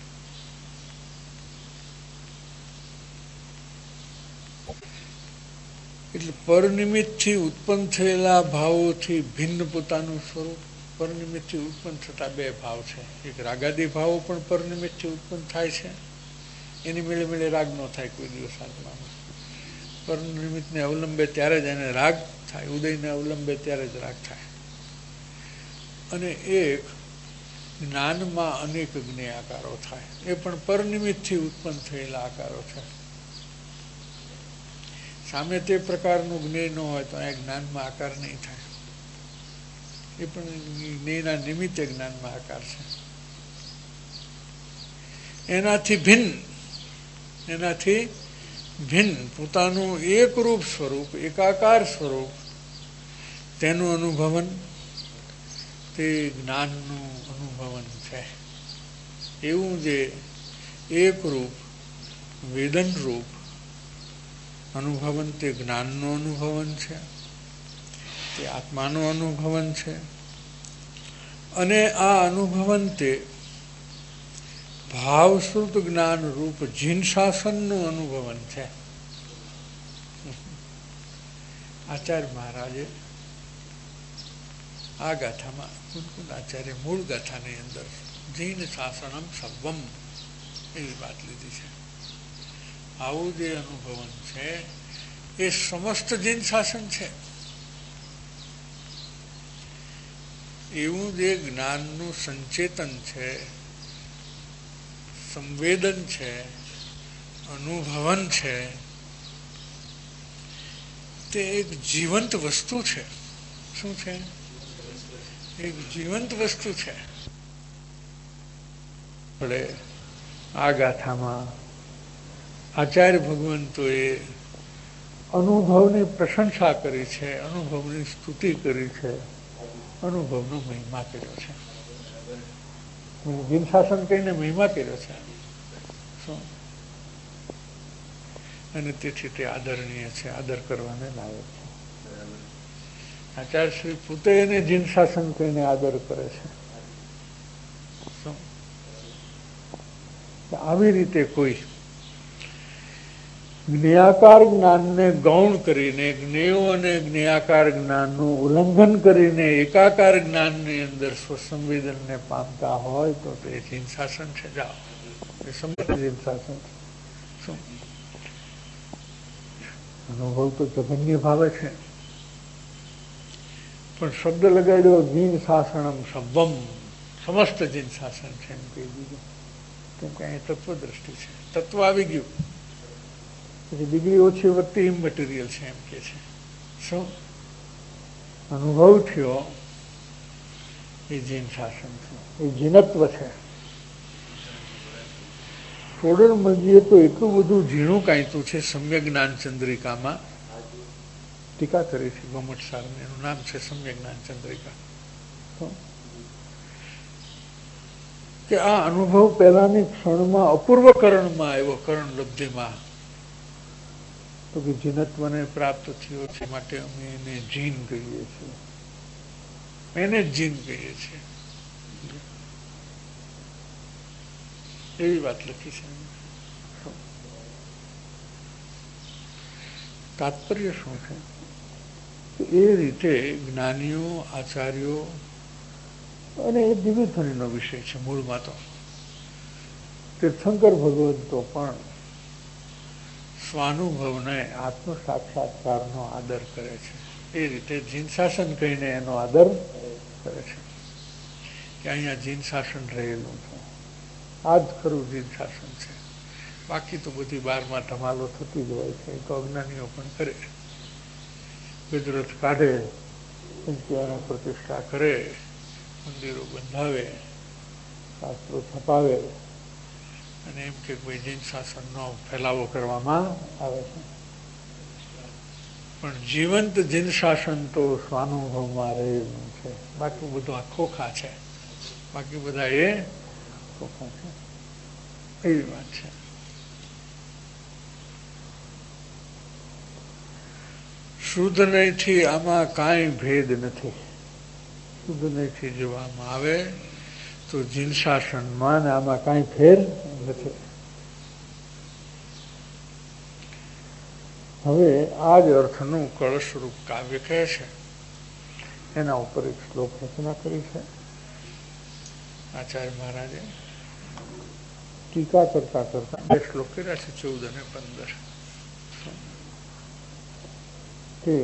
[SPEAKER 2] એટલે પરનિમિત્તથી ઉત્પન્ન થયેલા ભાવોથી ભિન્ન પોતાનું સ્વરૂપ. પરનિમિત્તથી ઉત્પન્ન થતા બે ભાવ છે. એક રાગાદી ભાવો પણ પરનિમિત્તથી ઉત્પન્ન થાય છે, એની મેળે મેળે રાગ ન થાય કોઈ દિવસ આત્મામાં. પરનિમિત્તને અવલંબે ત્યારે જ એને રાગ થાય, ઉદયને અવલંબે ત્યારે જ રાગ થાય. અને એક જ્ઞાનમાં અનેક જ્ઞેયાકારો થાય, એ પણ પરનિમિત્તથી ઉત્પન્ન થયેલા આકારો છે. સામે તે પ્રકારનું જ્ઞેય ન હોય તો અહીંયા જ્ઞાનમાં આકાર નહીં થાય. એ પણ જ્ઞેયના નિમિત્તે જ્ઞાનમાં આકાર છે. એનાથી ભિન્ન એનાથી ભિન્ન પોતાનું એકરૂપ સ્વરૂપ, એકાકાર સ્વરૂપ, તેનું અનુભવન તે જ્ઞાનનું અનુભવન છે. એવું જે એકરૂપ વેદન રૂપ અનુભવન તે જ્ઞાનનું અનુભવન છે, તે આત્માનું અનુભવન છે. અને આ અનુભવન તે ભાવશ્રુત જ્ઞાન રૂપ જીન શાસનનું અનુભવન છે. આચાર્ય મહારાજે આ ગાથામાં કુંદકુંદ આચાર્ય મૂળ ગાથાની અંદર જીન શાસનમ સર્વમ એવી વાત લીધી છે. આવું જે અનુભવન છે એ સમસ્ત જીન શાસન છે. એવું જે જ્ઞાનનું સંચેતન છે, સંવેદન છે, અનુભવન છે, તે એક જીવંત વસ્તુ છે. શું છે? એક જીવંત વસ્તુ છે. આપણે આ ગાથામાં આચાર્ય ભગવંતોએ અનુભવની પ્રશંસા કરી છે, અનુભવની સ્તુતિ કરી છે, અનુભવનો મહિમા કર્યો છે. જીન શાસન કહીને મહિમા કર્યો છે. શું? અને તેથી તે આદરણીય છે, આદર કરવાને લાયક છે. આચાર્ય શ્રી પોતે એને જીન શાસન કહીને આદર કરે છે. શું? આવી રીતે કોઈ જ્ઞેયાકાર જ્ઞાનને ગૌણ કરીને, જ્ઞેયો અને જ્ઞેયાકાર જ્ઞાનનું ઉલ્લંઘન કરીને એકાકાર જ્ઞાનની અંદર સ્વસંવેદનને પામતા હોય તો તે જીન શાસન છે. જાઓ, એ સમજ જીન શાસન છે. શું? અનુભવ તો જગન્ય ભાવે છે, પણ શબ્દ લગાડ્યો જીન શાસનમ સર્વમ, સમસ્ત જીન શાસન છે એમ કહી દીધું. કેમ કે અહીં તત્વ દ્રષ્ટિ છે, તત્વ આવી ગયું. પછી ડિગ્રી ઓછી વધતી ઇમટીરિયલ છે એમ કે છે. શું? અનુભવ થયો એ જીન શાસન છે, એ જીનત્વ છે. સોડરમલજીએ તો એટલું બધું ઝીણું કાંઈતું છે સમ્યક જ્ઞાન ચંદ્રિકામાં, ટીકા કરી છે ગોમટ સારની, એનું નામ છે સમ્યક જ્ઞાન ચંદ્રિકા. કે આ અનુભવ પહેલાની ક્ષણમાં અપૂર્વ કરણમાં આવ્યો, કરણ લબ્ધિમાં, તો કે જીનત્વને પ્રાપ્ત થયો છે, માટે અમે એને જીન કહીએ છીએ. એને જ જીન કહીએ છીએ. એવી વાત લખી છે. તાત્પર્ય શું છે? એ રીતે જ્ઞાનીઓ, આચાર્યો, અને એ દિવ્ય ધ્વનિનો વિષય છે મૂળમાં. તો તીર્થંકર ભગવંતો પણ સ્વાનુભવને આત્મ સાક્ષાત્કારનો આદર કરે છે. એ રીતે જીન શાસન કહીને એનો આદર કરે છે કે અહીંયા જીન શાસન રહેલું છે. આ જ ખરું જીન શાસન છે. બાકી તો બધી બારમાં ધમાલો થતી જ હોય છે. તો અજ્ઞાનીઓ પણ કરે, ગુજરાત કાઢે, સંખ્યાની પ્રતિષ્ઠા કરે, મંદિરો બંધાવે, શાસ્ત્રો છપાવે અને એમ કે ભાઈ જીન શાસનનો ફેલાવો કરવામાં આવે છે. પણ જીવંત જીન શાસન તો સ્વાનુભવમાં રહેલું છે. બાકી બધું આ ખોખા છે. બાકી બધા એ ખોખા છે. એવી વાત છે. શુદ્ધ નહીંથી આમાં કાંઈ ભેદ નથી. શુદ્ધ નહીંથી જોવામાં આવે તો જીન શાસનમાં ને આમાં કાંઈ ફેર નથી. હવે આ જ અર્થનું કળશરૂપ કાવ્ય કહે છે. એના ઉપર એક શ્લોક રચના કરી છે આચાર્ય મહારાજે. ટીકા કરતા કરતા બે શ્લોક કર્યા છે, ચૌદ અને પંદર. કે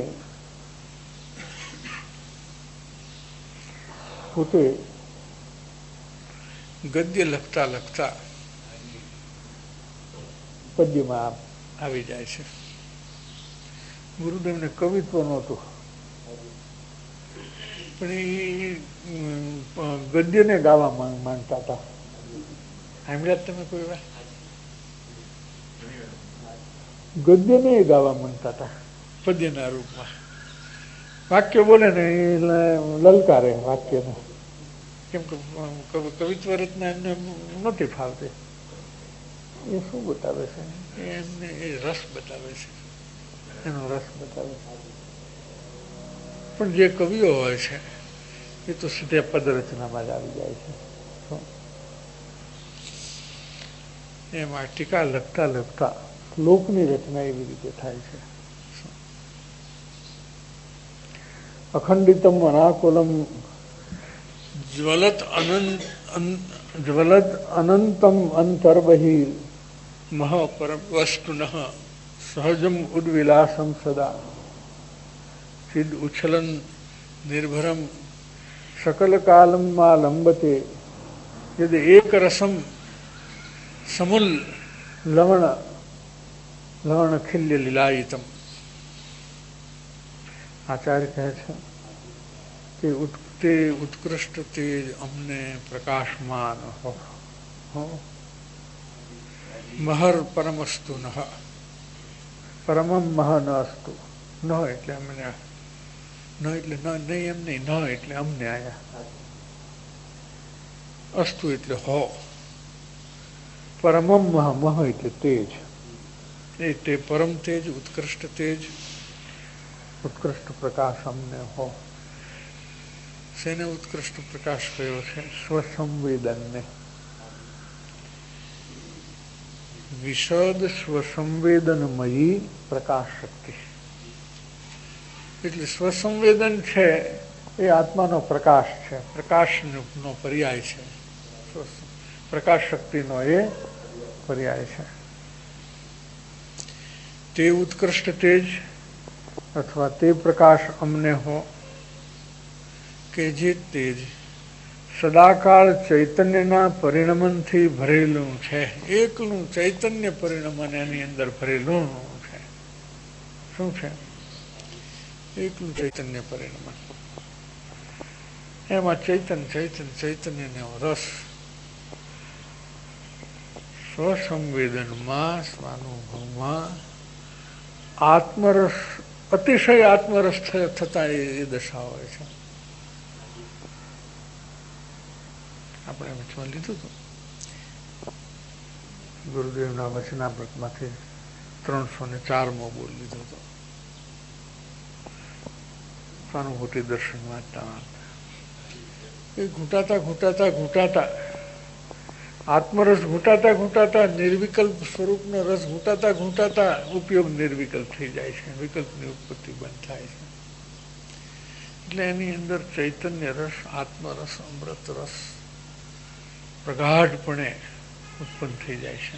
[SPEAKER 2] પોતે ગદ્ય લખતા લખતા પદ્યમાં આવી જાય છે. ગુરુદેવને કવિત્વ નહોતું, પણ એ ગદ્યને ગાવા માંગતા હતા. સાંભળ્યા તમે કોઈ વાર? ગદ્યને એ ગાવા માંગતા હતા પદ્યના રૂપમાં. વાક્ય બોલે ને એ લલકારે વાક્યને, કેમ કે કવિત્વ રચના એમને નથી ફાવતી. એ શું બતાવે છે? એમને એ રસ બતાવે છે, એનો રસ બતાવે છે. પણ જે કવિઓ હોય છે એ તો સીધે પદ રચનામાં જ આવી જાય છે. એમાં ટીકા લખતા લખતા શ્લોકની રચના એવી રીતે થાય છે. અખંડિતમ અનાકુલમ જ્વલત અનંત જ્વલત અનંતમ અંતર્બહિ મહ પરમ વસ્તુન સહજમ ઉદ્વિલાસમ સદા ચિદ ઉચ્છલન નિર્ભરમ સકલ કાલમ માં લંબતે યદ એક રસમ સમુલ લવણ લવણ ખિલ્ય લીલાયિતમ. આચાર્ય કહે છે કે તે ઉત્કૃષ્ટ તેજ અમને પ્રકાશમાન હો, મહર પરમસ્તુ ન, પરમમ મહ ન અસ્તુ. ન એટલે અમને, ન એટલે નહીં એમ નહીં, ન એટલે અમને આયા, અસ્તુ એટલે હો, પરમમ મહ, મહ એટલે તેજ, એ તે પરમ તેજ, ઉત્કૃષ્ટ તેજ, ઉત્કૃષ્ટ પ્રકાશ અમને હો. શેને ઉત્કૃષ્ટ પ્રકાશ કયો છે? સ્વસંવેદનને. વિશદ સ્વસંવેદનમયી પ્રકાશ શક્તિ. એટલે સ્વસંવેદન છે એ આત્માનો પ્રકાશ છે, પ્રકાશનો પર્યાય છે, પ્રકાશ શક્તિનો એ પર્યાય છે. તે ઉત્કૃષ્ટ તેજ અથવા તે પ્રકાશ અમને હો કે જે તેજ સદાકાળ ચૈતન્યના પરિણમનથી ભરેલું છે. એકલું ચૈતન્ય પરિણમન એની અંદર ભરેલું છે. શું છે? એકલું ચૈતન્ય પરિણમન. એમાં ચૈતન્ય ચૈતન્ય ચૈતન્યનો રસ સ્વસંવેદનમાં, સ્વાનુભવમાં આત્મરસ, અતિશય આત્મરસ થતા એ દશા હોય છે. આપણે વચમાં લીધું હતું ગુરુદેવના વચનામૃતમાંથી ત્રણસો ને ચારમો બોલ લીધો હતો. સ્વાનુભૂતિ દર્શન વાંચતા એ ઘૂંટાતા ઘૂંટાતા ઘૂંટાતા આત્મરસ ઘૂંટાતા ઘૂંટાતા નિર્વિકલ્પ સ્વરૂપનો રસ ઘૂંટાતા ઘૂંટાતા ઉપયોગ નિર્વિકલ્પ થઈ જાય છે, વિકલ્પની ઉત્પત્તિ બંધ થાય છે. એટલે એની અંદર ચૈતન્ય રસ, આત્મરસ, અમૃત રસ પ્રગાઢપણે ઉત્પન્ન થઈ જાય છે.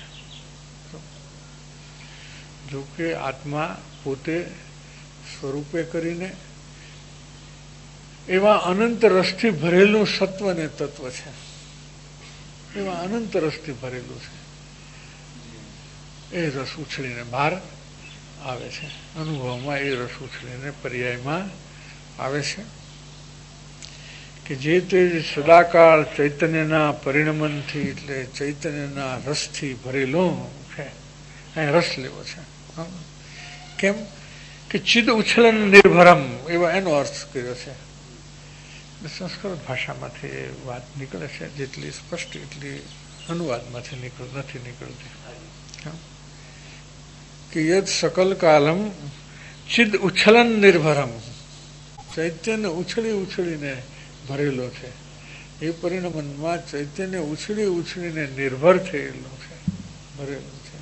[SPEAKER 2] જો કે આત્મા પોતે સ્વરૂપે કરીને એવા અનંત રસથી ભરેલું સત્વ ને તત્વ છે, એવા અનંત રસથી ભરેલું છે. એ રસ ઉછળીને બહાર આવે છે, અનુભવમાં એ રસ ઉછળીને પર્યાયમાં આવે છે કે જે તે સદાકાળ ચૈતન્યના પરિણમનથી, એટલે ચૈતન્યના રસથી ભરેલું છે. અહીં રસ લેવો છે. કેમ કે ચિદ ઉછલન નિર્ભરમ, એવો એનો અર્થ કર્યો છે. સંસ્કૃત ભાષામાંથી એ વાત નીકળે છે, જેટલી સ્પષ્ટ એટલી અનુવાદમાંથી નીકળ નથી નીકળતી. કે યદ સકલ કાલમ ચિદ ઉછલન નિર્ભરમ, ચૈતન્ય ઉછળી ઉછળીને ભરેલો છે. એ પરિણમનમાં ચૈતન્ય ઉછળી ઉછળીને નિર્ભર થયેલું છે, ભરેલું છે.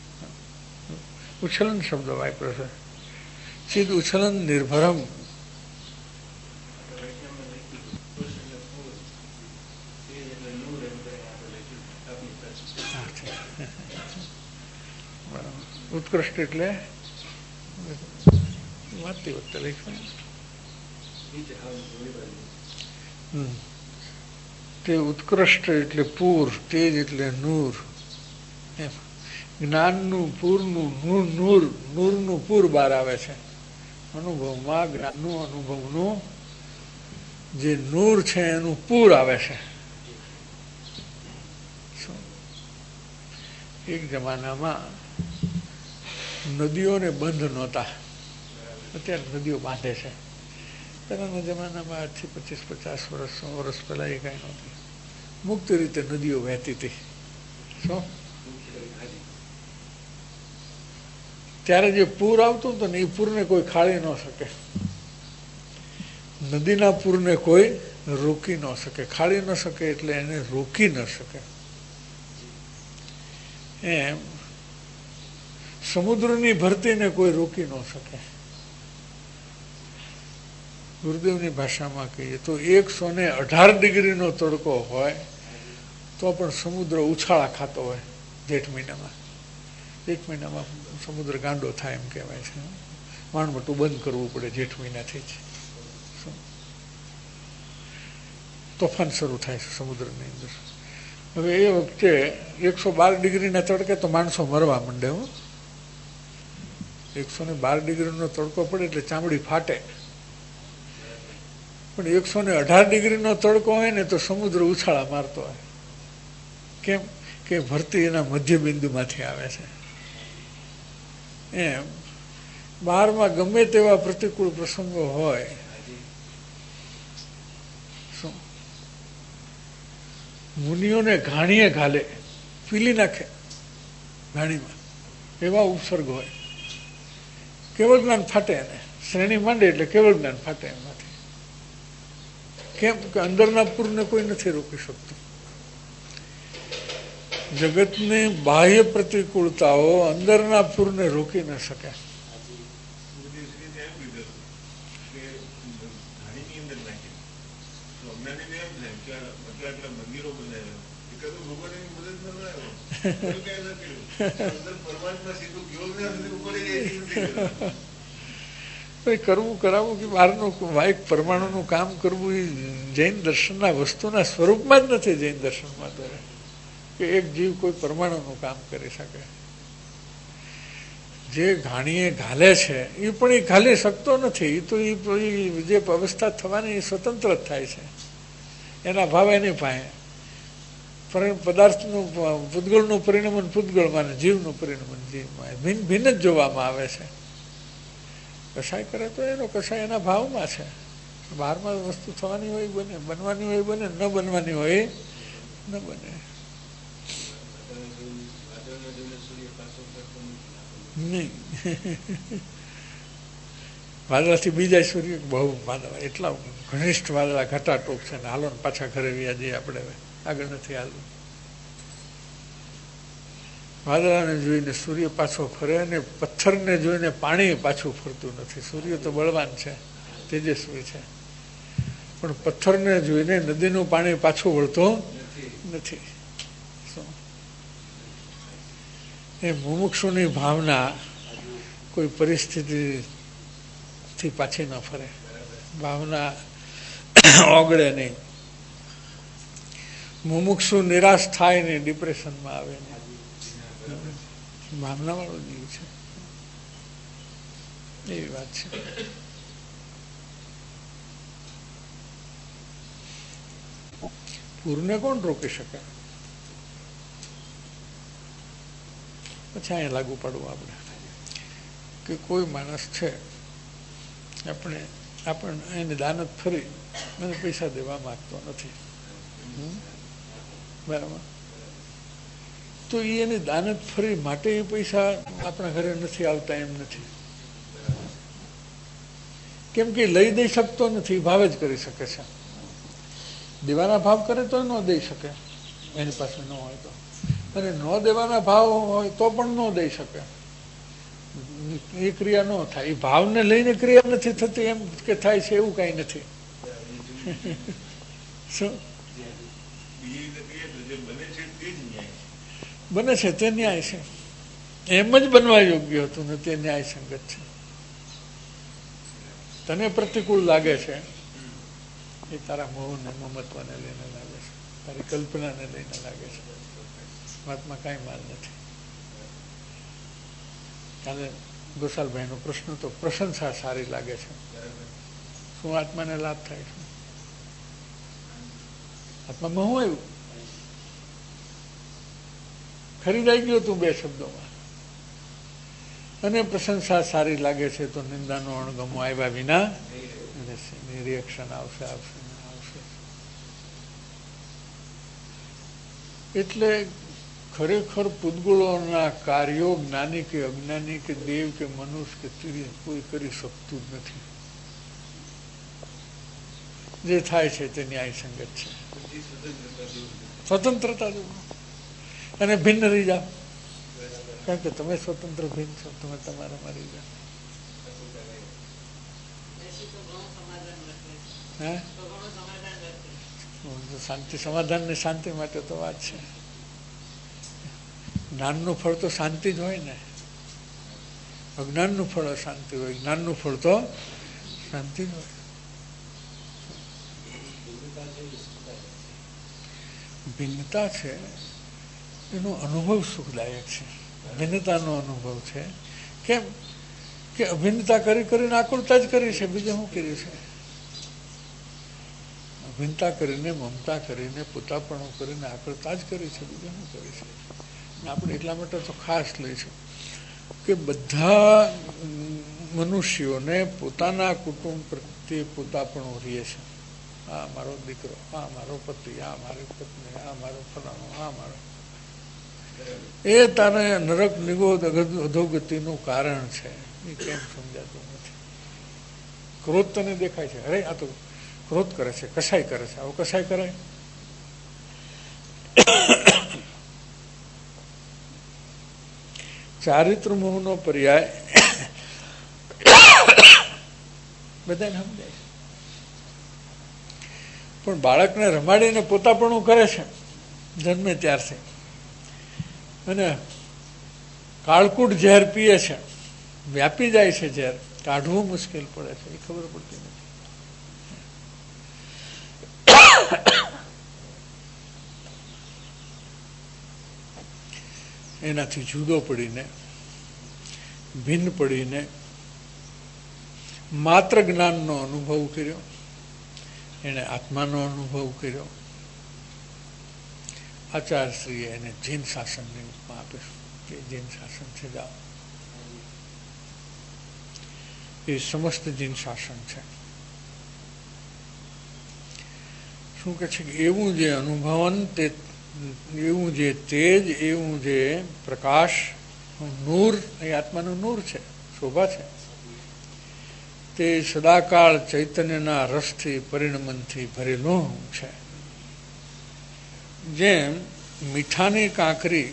[SPEAKER 2] ઉછલન શબ્દ વાપર્યો છે. ચિદ ઉછલન નિર્ભરમ. ઉત્કૃષ્ટ એટલે વાંચતી વખતે લખ્યું તે ઉત્કૃષ્ટ એટલે પૂર, તેજ એટલે નૂર. એમ જ્ઞાનનું પૂરનું નૂર, નૂર નૂરનું પૂર બહાર આવે છે. અનુભવમાં જ્ઞાનનું, અનુભવનું જે નૂર છે એનું પૂર આવે છે. એક જમાનામાં નદીઓને બંધ નહોતા, અત્યારે નદીઓ બાંધે છે. પહેલાના જમાનામાં આજથી પચીસ પચાસ વર્ષ સો વર્ષ પહેલાં એ કાંઈ નહોતી, મુક્ત રીતે નદીઓ વહેતી હતી. શું ત્યારે જે પૂર આવતું હતું ને એ પૂરને કોઈ ખાળી ન શકે, નદીના પૂરને કોઈ રોકી ન શકે, ખાળી ન શકે એટલે એને રોકી ન શકે. એમ સમુદ્રની ભરતીને કોઈ રોકી ન શકે. ગુરુદેવની ભાષામાં કહીએ તો એકસો ને અઢાર ડિગ્રીનો તડકો હોય તો પણ સમુદ્ર ઉછાળા ખાતો હોય. જેઠ મહિનામાં જેઠ મહિનામાં સમુદ્ર ગાંડો થાય એમ કહેવાય છે. વાણવટું બંધ કરવું પડે જેઠ મહિનાથી જ, તોફાન શરૂ થાય છે સમુદ્રની અંદર. હવે એ વખતે એકસો બાર ડિગ્રીના તડકે તો માણસો મરવા માંડે. હું એકસો ને બાર ડિગ્રીનો તડકો પડે એટલે ચામડી ફાટે, પણ એકસો ને અઢાર ડિગ્રીનો તડકો હોય ને તો સમુદ્ર ઉછાળા મારતો હોય. કેમ કે ભરતી એના મધ્ય બિંદુમાંથી આવે છે. એમ બહારમાં ગમે તેવા પ્રતિકૂળ પ્રસંગો હોય, શું મુનિઓને ઘાણીએ ઘાલે, પીલી નાખે ઘાણીમાં, એવા ઉપસર્ગ હોય. કેવળ જ્ઞાન ફાટે એને, શ્રેણી માંડે એટલે કેવળ જ્ઞાન ફાટે એમાંથી. કેમ કે અંદરના પૂરને કોઈ નથી રોકી શકતું. જગતની બાહ્ય પ્રતિકૂળતાઓ અંદરના પૂરને રોકી ન શકે. કરવું કરાવવું કે બહારનું વાયક પરમાણુનું કામ કરવું એ જૈન દર્શનના વસ્તુના સ્વરૂપમાં જ નથી. જૈન દર્શનમાં તો કે એક જીવ કોઈ પરમાણુનું કામ કરી શકે. જે ઘાણીએ ઘાલે છે એ પણ એ ઘાલી શકતો નથી. એ તો એ જે અવસ્થા થવાની એ સ્વતંત્ર જ થાય છે. એના ભાવ એની પાસે પદાર્થનું પૂતગળનું પરિણમન પૂતગળમાં, જીવનું પરિણમન જીવમાં ભિન્ન ભિન્ન જ જોવામાં આવે છે. કસાય કરે તો એનો કસાય એના ભાવમાં છે. બહારમાં વસ્તુ થવાની હોય બને, બનવાની હોય બને, ન બનવાની હોય ન બને. નહીં વાદળાથી બીજા સૂર્ય બહુ વાદળા, એટલા ઘનિષ્ઠ વાદળા ઘટાટોપ છે ને હાલો ને પાછા ઘરે વ્યા જઈએ આપણે, આગળ નથી હાલવું. વાદળાને જોઈને સૂર્ય પાછો ફરે અને પથ્થરને જોઈને પાણી પાછું ફરતું નથી. સૂર્ય તો બળવાન છે, તેજસ્વી છે, પણ પથ્થરને જોઈને નદીનું પાણી પાછું વળતું નથી. એ મુમુક્ષુની ભાવના કોઈ પરિસ્થિતિથી પાછી ન ફરે, ભાવના ઓગળે નહીં. મુમુક્ષુ નિરાશ થાય નહીં, ડિપ્રેશનમાં આવે નહીં. ભાવના વાળો જીવ છે, એવી વાત છે. પૂરને કોણ રોકી શકે? પછી અહીંયા લાગુ પાડવું આપણે કે કોઈ માણસ છે, આપણે આપણે એને દાનત ફરી મને પૈસા દેવા માંગતો નથી, બરાબર? તો એ એની દાનત ફરી માટે એ પૈસા આપણા ઘરે નથી આવતા એમ નથી. કેમ કે લઈ દઈ શકતો નથી, ભાવ જ કરી શકે છે. દેવાના ભાવ કરે તો ન દઈ શકે એની પાસે ન હોય તો, અને ન દેવાના ભાવ હોય તો પણ ન દઈ શકે. એ ક્રિયા ન થાય. એ ભાવને લઈને ક્રિયા નથી થતી એમ કે થાય છે એવું કઈ નથી. શું બને છે તે ન્યાય છે, એમ જ બનવા યોગ્ય હતું ને તે ન્યાય સંગત છે. તને પ્રતિકૂળ લાગે છે એ તારા મોહને મમત્વને લઈને લાગે છે, તારી કલ્પનાને લઈને લાગે છે. વાતમાં કાંઈ માલ નથી. કાલે ગોસાલભાઈનો પ્રશ્ન તો પ્રશંસા સારી લાગે છે. શું આત્માને લાભ થાય છે? આત્મામાં હું આવ્યું? ખરીદાઈ ગયો તું બે શબ્દોમાં. અને પ્રશંસા સારી લાગે છે તો નિંદાનો અણગમો આવ્યા વિના રિએક્શન આવશે આવશે આવશે. એટલે ખરેખર પૂતગળોના કાર્યો જ્ઞાની કે અજ્ઞાની કે દેવ કે મનુષ્ય કે તીર્ય કોઈ કરી શકતું જ નથી. જે થાય છે તે ન્યાય સંગત છે. સ્વતંત્રતા અને ભિન્ન રહી જાઓ, કારણ કે તમે સ્વતંત્ર ભિન્ન છો, તમે તમારામાં રહી જાઓ. હે શાંતિ સમાધાન ને શાંતિ માટે તો વાત છે. જ્ઞાનનું ફળ તો શાંતિ જ હોય ને. અજ્ઞાનનું ફળ અશાંતિ હોય, જ્ઞાનનું ફળ તો શાંતિ જ હોય. ભિન્નતા છે એનો અનુભવ સુખદાયક છે. ભિન્નતાનો અનુભવ છે. કેમ કે અભિન્નતા કરી કરીને આકુળતા જ કરી છે, બીજું શું કર્યું છે? અભિન્નતા કરીને, મમતા કરીને, પોતાપણું કરીને આકળતા જ કરી છે, બીજું શું કરી છે? આપણે એટલા માટે તો ખાસ લઈશું કે બધા મનુષ્યોને પોતાના કુટુંબ પ્રત્યે પોતાપણું રહે છે. આ મારો દીકરો, આ મારો પતિ, આ મારી પત્ની, આ મારો ફલાણો, આ મારો, એ તારે નરક નિગોદ અધોગતિનું કારણ છે. એ કેમ સમજાતું નથી? ક્રોધ તને દેખાય છે, અરે આ તો ક્રોધ કરે છે, કસાય કરે છે. આવો કસાય કરાય? ચારિત્ર મોહનો પર્યાય બધાને સમજાય છે, પણ બાળકને રમાડીને પોતાપણું કરે છે જન્મે ત્યારથી, અને કાળકૂટ ઝેર પીએ છે, વ્યાપી જાય છે ઝેર, કાઢવું મુશ્કેલ પડે છે, એ ખબર પડતી નથી. એનાથી જુદો પડીને, ભિન્ન પડીને માત્ર જ્ઞાનનો અનુભવ કર્યો, એને આત્માનો અનુભવ કર્યો. આચાર્યશ્રીએ એને જૈન શાસનની ઉપમા આપી કે જૈન શાસન છે, જાઓ. એ સમસ્ત જૈન શાસન છે. શું કે છે કે એવું જે અનુભવન, તે એવું જે તેજ, એવું જે પ્રકાશ, નૂર, એ આત્માનું નૂર છે, શોભા છે, તે સદાકાળ ચૈતન્યના રસથી, પરિણમનથી ભરેલું છે. જેમ મીઠાની કાંકરી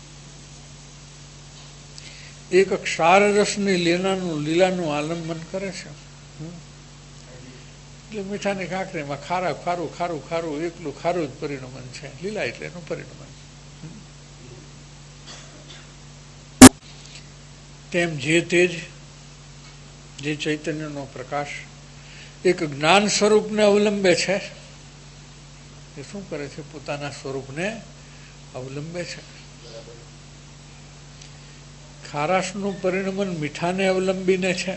[SPEAKER 2] એક ક્ષાર રસની લીલાનું લીલાનું આલંબન કરે છે, એટલે મીઠાની કાંકરીમાં ખારા ખારું ખારું ખારું એકલું ખારું જ પરિણમન છે. લીલા એટલે એનું પરિણમન. તેમ જે તેજ, જે ચૈતન્યનો પ્રકાશ એક જ્ઞાન સ્વરૂપને અવલંબે છે, એ શું કરે છે? પોતાના સ્વરૂપને અવલંબે છે. ખારાશનું પરિણમન મીઠાને અવલંબીને છે,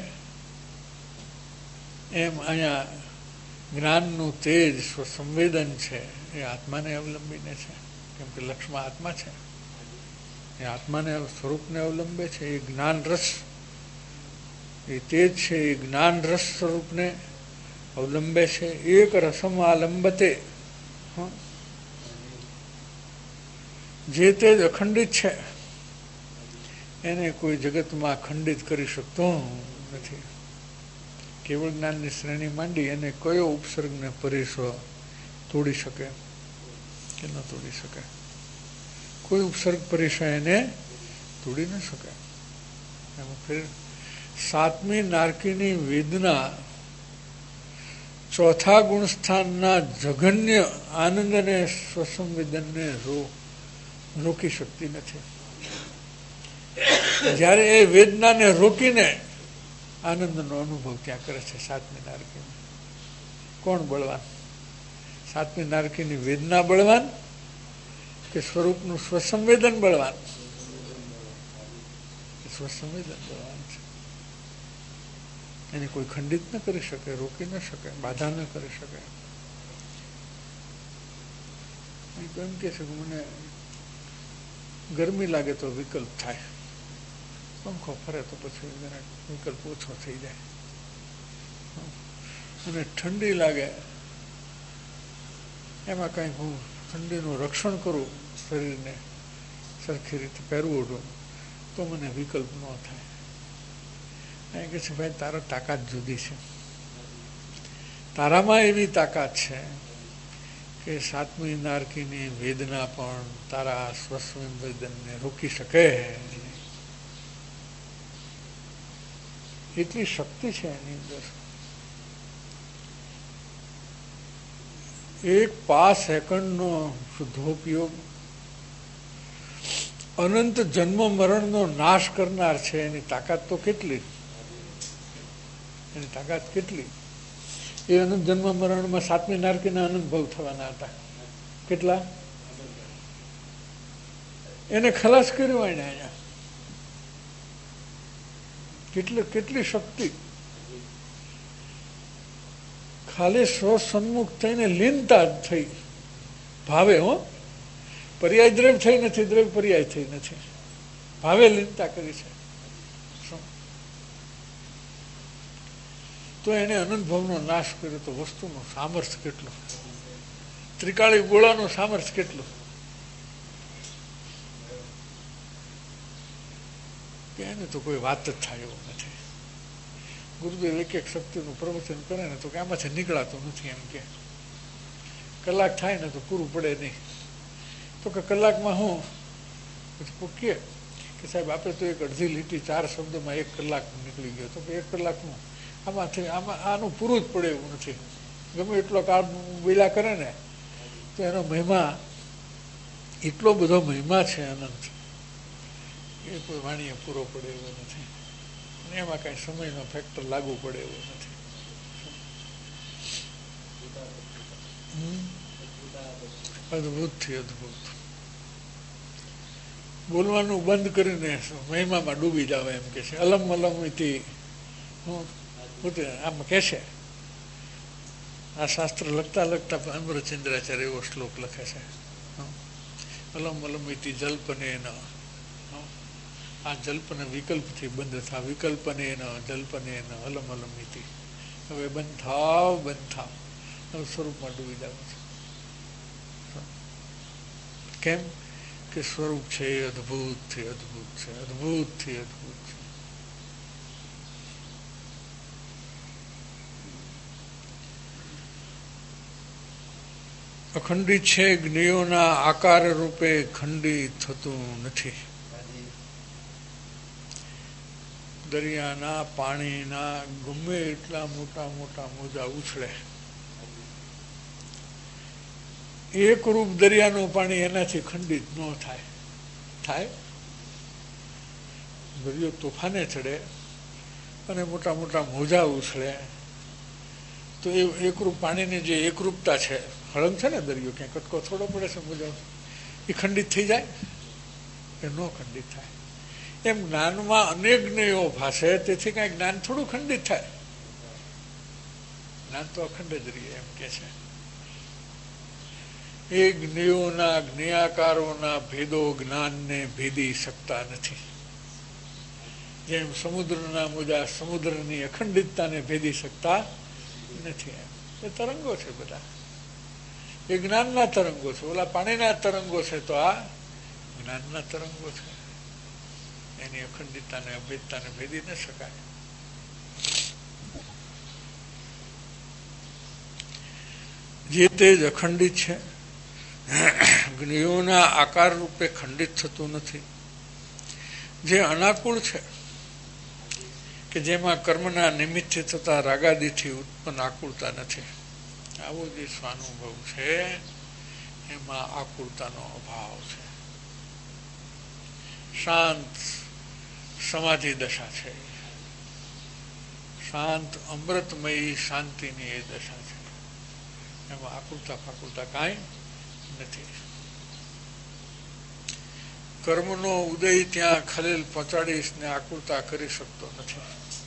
[SPEAKER 2] એમ અહીંયા જ્ઞાનનું તેજ સંવેદન છે એ આત્માને અવલંબીને છે. કેમ કે લક્ષ્મણ આત્મા છે, એ આત્માને સ્વરૂપને અવલંબે છે. એ જ્ઞાન રસ, એ તેજ છે, એ જ્ઞાન રસ સ્વરૂપને અવલંબે છે. એક રસમ આલંબતે, જે તેજ અખંડિત છે એને કોઈ જગતમાં ખંડિત કરી શકતો નથી. કેવળ જ્ઞાનની શ્રેણી માંડી એને કયો ઉપસર્ગને પરિસો તોડી શકે કે ન તોડી શકે? કોઈ ઉપસર્ગ પરિસર એને તોડી ન શકે. એમાં ફેર સાતમી નારકીની વેદના ચોથા ગુણસ્થાનના જઘન્ય આનંદને સ્વસંવેદનને રો રોકી શકતી નથી. જ્યારે એ વેદનાને રોકીને આનંદનો અનુભવ ત્યાં કરે છે સાતમી નારકીમાં. કોણ બળવાન? સાતમી નારકીની વેદના બળવાન કે સ્વરૂપનું સ્વસંવેદન બળવાન? સ્વસંવેદન બળવાન છે. એને કોઈ ખંડિત ન કરી શકે, રોકી ન શકે, બાધા ન કરી શકે. એમ કે છે કે મને ગરમી લાગે તો વિકલ્પ થાય, પંખો ફરે તો પછી જરાક વિકલ્પ ઓછો થઈ જાય. અને ઠંડી લાગે એમાં કંઈક હું ઠંડીનું રક્ષણ કરું, શરીરને સરખી રીતે પહેરવું ઓઢું, તો મને વિકલ્પ ન થાય. એ કહે છે ભાઈ તારો તાકાત જુદી છે, તારામાં એવી તાકાત છે કે સાતમી નારકીની વેદના પણ તારા સ્વસંવેદનને રોકી શકે, એટલી શક્તિ છે એની અંદર. એક પાંચ સેકન્ડનો શુદ્ધોપયોગ અનંત જન્મ મરણનો નાશ કરનાર છે. એની તાકાત તો કેટલી, એની તાકાત કેટલી. એ અનંત જન્મ મરણમાં સાતમી નારકીના અનુભવ થવાના હતા. કેટલા? એને ખલાસ કર્યો એને અહીંયા. કેટલી કેટલી શક્તિ. ખાલી સ્વસન્મુખ થઈને લીનતા જ થઈ, ભાવે. હો, પર્યાય દ્રવ્ય થઈ નથી, દ્રવ્ય પર્યાય થઈ નથી, ભાવે લીનતા કરી છે. તો એને અનંતભાવનો નાશ કર્યો. તો વસ્તુનું સામર્થ્ય કેટલું, ત્રિકાળી ગોળાનું સામર્થ્ય કેટલું. કે એને તો કોઈ વાત જ થાય એવું નથી. ગુરુદેવ એક એક શક્તિનું પ્રવચન કરે ને તો કે આમાંથી નીકળાતું નથી. એમ કે કલાક થાય ને તો પૂરું પડે નહીં. તો કે કલાકમાં હું પૂછીએ કે સાહેબ આપણે તો એક અડધી લીટી ચાર શબ્દમાં એક કલાક નીકળી ગયો. તો કે એક કલાકનું આમાંથી આમાં આનું પૂરું જ પડે એવું નથી. ગમે એટલો કાળ વેલા કરે ને તો એનો મહિમા, એટલો બધો મહિમા છે અનંત, એ કોઈ વાણીએ પૂરો પડે એવો નથી. અને એમાં કાંઈ સમયનો ફેક્ટર લાગુ પડે એવો નથી. અદભુતથી અદભુત. બોલવાનું બંધ કરીને મહિમામાં ડૂબી જાવ એમ કે છે. અલમ અલમથી હું આમ કે છે. આ શાસ્ત્ર લખતા લખતા અમરચંદ્રાચાર્ય એવો શ્લોક લખે છે. અલમ અલમિતિ જલ્પને ન, આ જલ્પને વિકલ્પથી બંધ થાવ, વિકલ્પને ન જલ્પને ન અલમ અલમિતિ. હવે બંધ થાવ, બંધ થાવ, હવે સ્વરૂપમાં ડૂબી જાવ છે. કેમ કે સ્વરૂપ છે એ અદભુતથી અદભુત છે, અદભુતથી અદભુત છે. અખંડિત છે, જ્ઞેયોના આકાર રૂપે ખંડિત થતું નથી. દરિયાના પાણીના ગમે એટલા મોટા મોટા મોજા ઉછળે, એક રૂપ દરિયાનું પાણી એનાથી ખંડિત ન થાય. થાય? દરિયો તોફાને ચડે અને મોટા મોટા મોજા ઉછળે તો એ એકરૂપ પાણીની જે એકરૂપતા છે, હળંગ છે ને દરિયો, ક્યાંય કટકો થોડો પડે છે મોજા, એ ખંડિત થઈ જાય? એ ન ખંડિત થાય. એમ જ્ઞાનમાં અનેક જ્ઞેયો ભાષે, તેથી કાંઈ જ્ઞાન થોડું ખંડિત થાય? જ્ઞાન તો અખંડ જ રહીએ એમ કે છે. એ જ્ઞેયોના જ્ઞેયાકારોના ભેદો જ્ઞાનને ભેદી શકતા નથી. જેમ સમુદ્રના મોજા સમુદ્રની અખંડિતતાને ભેદી શકતા નથી. એમ એ તરંગો છે બધા, એ જ્ઞાનના તરંગો છે. ઓલા પાણીના તરંગો છે તો આ જ્ઞાનના તરંગો છે. એની અખંડિતતાને અભેદતાને ભેદી ન શકાય. જે તે જ અખંડિત છે, જ્ઞેયોના આકાર રૂપે ખંડિત થતું નથી. જે અનાકુળ છે કે જેમાં કર્મના નિમિત્તથી થતા રાગાદીથી ઉત્પન્ન આકુળતા નથી, આવો જે સ્વાનુભવ છે એમાં આકુળતાનો અભાવ છે. શાંત સમાધિ દશા છે, શાંત અમૃતમયી શાંતિની એ દશા છે. એમાં આકુળતા ફાકુળતા કાંઈ નથી. કર્મનો ઉદય ત્યાં ખલેલ પહોંચાડીને આકુળતા કરી શકતો નથી.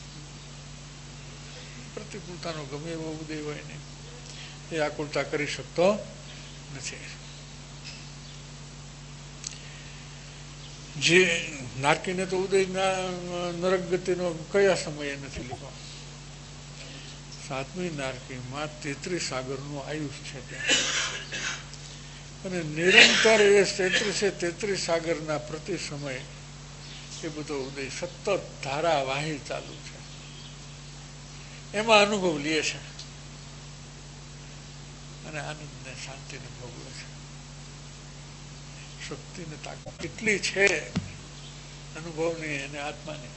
[SPEAKER 2] પ્રતિકૂળતાનો ગમે એવો ઉદય હોય ને એ આકુળતા કરી શકતો નથી. જે નારકીને તો ઉદય નરક ગતિનો કયા સમયે નથી લીધો. સાતમી નારકીમાં તેત્રીસ સાગરનું આયુષ છે ત્યાં, અને નિરંતર એ તેત્રીસે તેત્રીસ સાગરના પ્રતિ સમય એ બધો ઉદય સતત ધારાવાહી ચાલુ છે. એમાં અનુભવ લે છે અને આનંદને શાંતિને ભોગવે છે. શક્તિને તાકાત કેટલી છે અનુભવની અને આત્માની,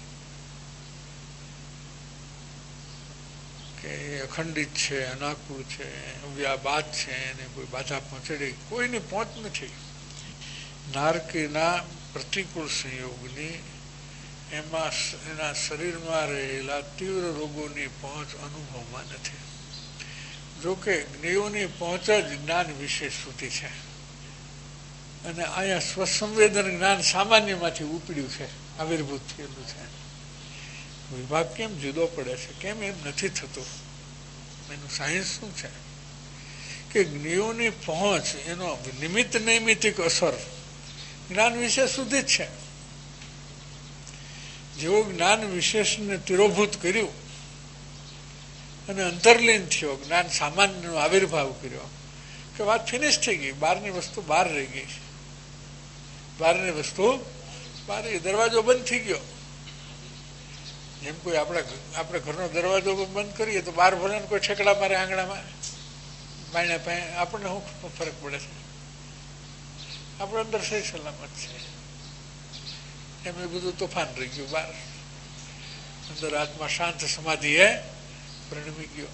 [SPEAKER 2] કે અખંડિત છે, અનાકુળ છે, વ્યાબાદ છે, એને કોઈ બાધા પહોંચેડી કોઈની પહોંચ નથી. નારકીના પ્રતિકૂળ સંયોગની એમાં એના શરીરમાં રહેલા તીવ્ર રોગોની પહોંચ અનુભવમાં નથી. જોકે જ્ઞેયોની પહોંચ જ જ્ઞાન વિશેષ સુધી છે, અને અહીંયા સ્વસંવેદન જ્ઞાન સામાન્યમાંથી ઉપડ્યું છે, આવિર્ભૂત થયેલું છે. વિભાગ કેમ જુદો પડે છે, કેમ એમ નથી થતું? એનું સાયન્સ શું છે કે જ્ઞેયોની પહોંચ એનો નિમિત્ત નૈમિત્તિક અસર જ્ઞાન વિશેષ સુધી જ છે. જેવો જ્ઞાન વિશેષને તિરોભૂત કર્યું અને અંતર્લીન થયો, જ્ઞાન સામાન્યનો આવિર્ભાવ કર્યો કે વાત ફિનિશ થઈ ગઈ. બહારની વસ્તુ બહાર રહી ગઈ, બહારની વસ્તુ બહાર, દરવાજો બંધ થઈ ગયો. જેમ કોઈ આપણે આપણે ઘરનો દરવાજો બંધ કરીએ તો બહાર ભલે કોઈ ઠેકડા મારે આંગણામાં બાયણે પાસે, આપણને શું ફરક પડે છે? આપણે અંદર સહી સલામત છે. એમ એ બધું તોફાન રહી ગયું બહાર. અંદર આત્મા શાંત સમાધિ એ પરિણમી ગયો.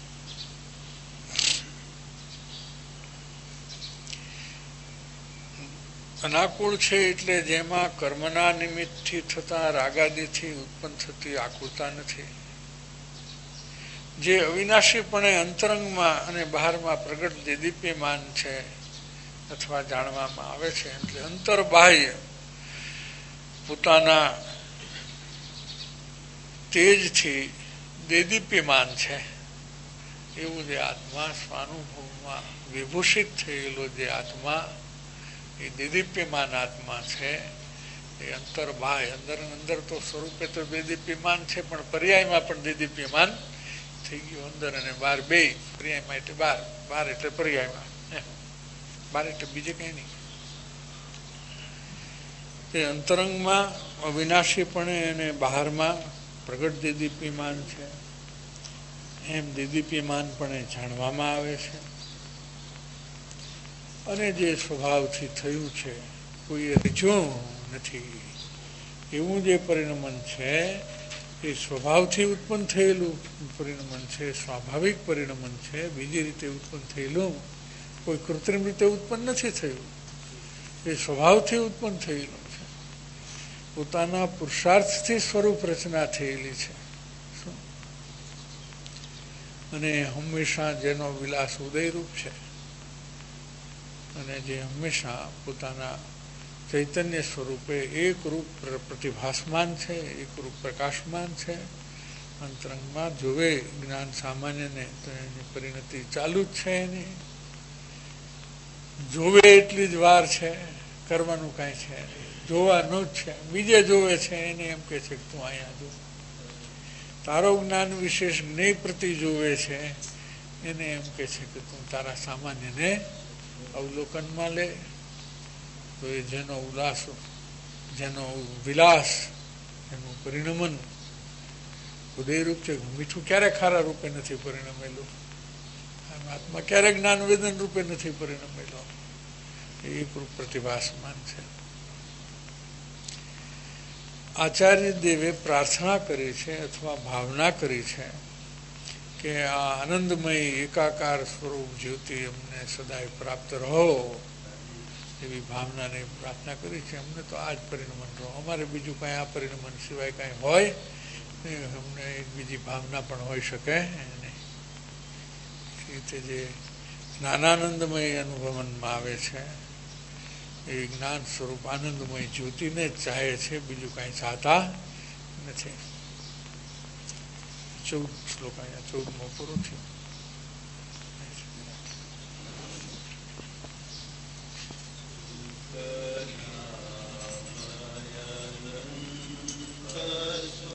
[SPEAKER 2] અનાકુળ છે એટલે જેમાં કર્મના નિમિત્તથી થતા રાગાદિથી ઉત્પન્ન થતી આકુળતા નથી. જે અવિનાશીપણે અંતરંગમાં અને બહારમાં પ્રગટ દેદીપ્યમાન છે અથવા જાણવામાં આવે છે, એટલે અંતર્બાહ્ય પોતાના તેજથી દેદીપ્યમાન છે એવું જે આત્મા, સ્વાનુભવમાં વિભૂષિત થયેલો જે આત્મા, એ દેદીપ્યમાન આત્મા છે. એ અંતર બાહ્ય, અંદર અંદર તો સ્વરૂપે તો દેદીપ્યમાન છે, પણ પર્યાયમાં પણ દેદીપ્યમાન થઈ ગયું. અંદર અને બહાર બે, પર્યાયમાં એટલે બહાર, બહાર એટલે પર્યાયમાં, બહાર એટલે બીજે કઈ નહીં. એ અંતરંગમાં અવિનાશીપણે અને બહારમાં પ્રગટ દેદીપ્યમાન છે. એમ દેદીપ્યમાનપણે જાણવામાં આવે છે. અને જે સ્વભાવથી થયું છે, કોઈએ રચ્યું નથી એવું જે પરિણમન છે, એ સ્વભાવથી ઉત્પન્ન થયેલું પરિણમન છે, સ્વાભાવિક પરિણમન છે. બીજી રીતે ઉત્પન્ન થયેલું, કોઈ કૃત્રિમ રીતે ઉત્પન્ન નથી થયું. એ સ્વભાવથી ઉત્પન્ન થયેલું છે. પોતાના પુરુષાર્થથી સ્વરૂપ રચના થયેલી છે. અને હંમેશા જેનો વિલાસ ઉદયરૂપ છે, અને જે હંમેશા પોતાના ચૈતન્ય સ્વરૂપે એક રૂપ પ્રતિભાસમાન છે, એક રૂપ પ્રકાશમાન છે. અંતરંગમાં જોવે જ્ઞાન સામાન્યને તો એની પરિણતિ ચાલુ જ છે. એની જોવે એટલી જ વાર છે, કરવાનું કાંઈ છે નહીં. જોવાનું જ છે, બીજે જોવે છે એને એમ કે છે કે તું અહીંયા જો. તારો જ્ઞાન વિશેષ જ્ઞેય પ્રતિ જોવે છે, એને એમ કે છે કે તું તારા સામાન્યને અવલોકનમાં લે. તો એ જેનો ઉલ્લાસ, જેનો વિલાસ, એનું પરિણમન ઉદયરૂપ છે. મીઠું ક્યારે ખારા રૂપે નથી પરિણમેલું, આત્મા ક્યારે જ્ઞાન વેદન રૂપે નથી પરિણમેલો. એ એક રૂપ પ્રતિભાસમાન છે. આચાર્ય દેવે પ્રાર્થના કરી છે અથવા ભાવના કરી છે કે આ આનંદમય એકાકાર સ્વરૂપ જ્યોતિ અમને સદાય પ્રાપ્ત રહો, એવી ભાવનાને પ્રાર્થના કરી છે. અમને તો આ જ પરિણમન રહો, અમારે બીજું કાંઈ આ પરિણમન સિવાય કાંઈ હોય નહીં. અમને એક બીજી ભાવના પણ હોઈ શકે નહીં. રીતે જે જ્ઞાનાનંદમય અનુભવનમાં આવે છે, એ જ્ઞાન સ્વરૂપ આનંદમય જ્યોતિને જ ચાહે છે, બીજું કાંઈ ચાહતા નથી. ચૌદ શ્લોક અહીંયા ચૌદમો પૂરો થયો.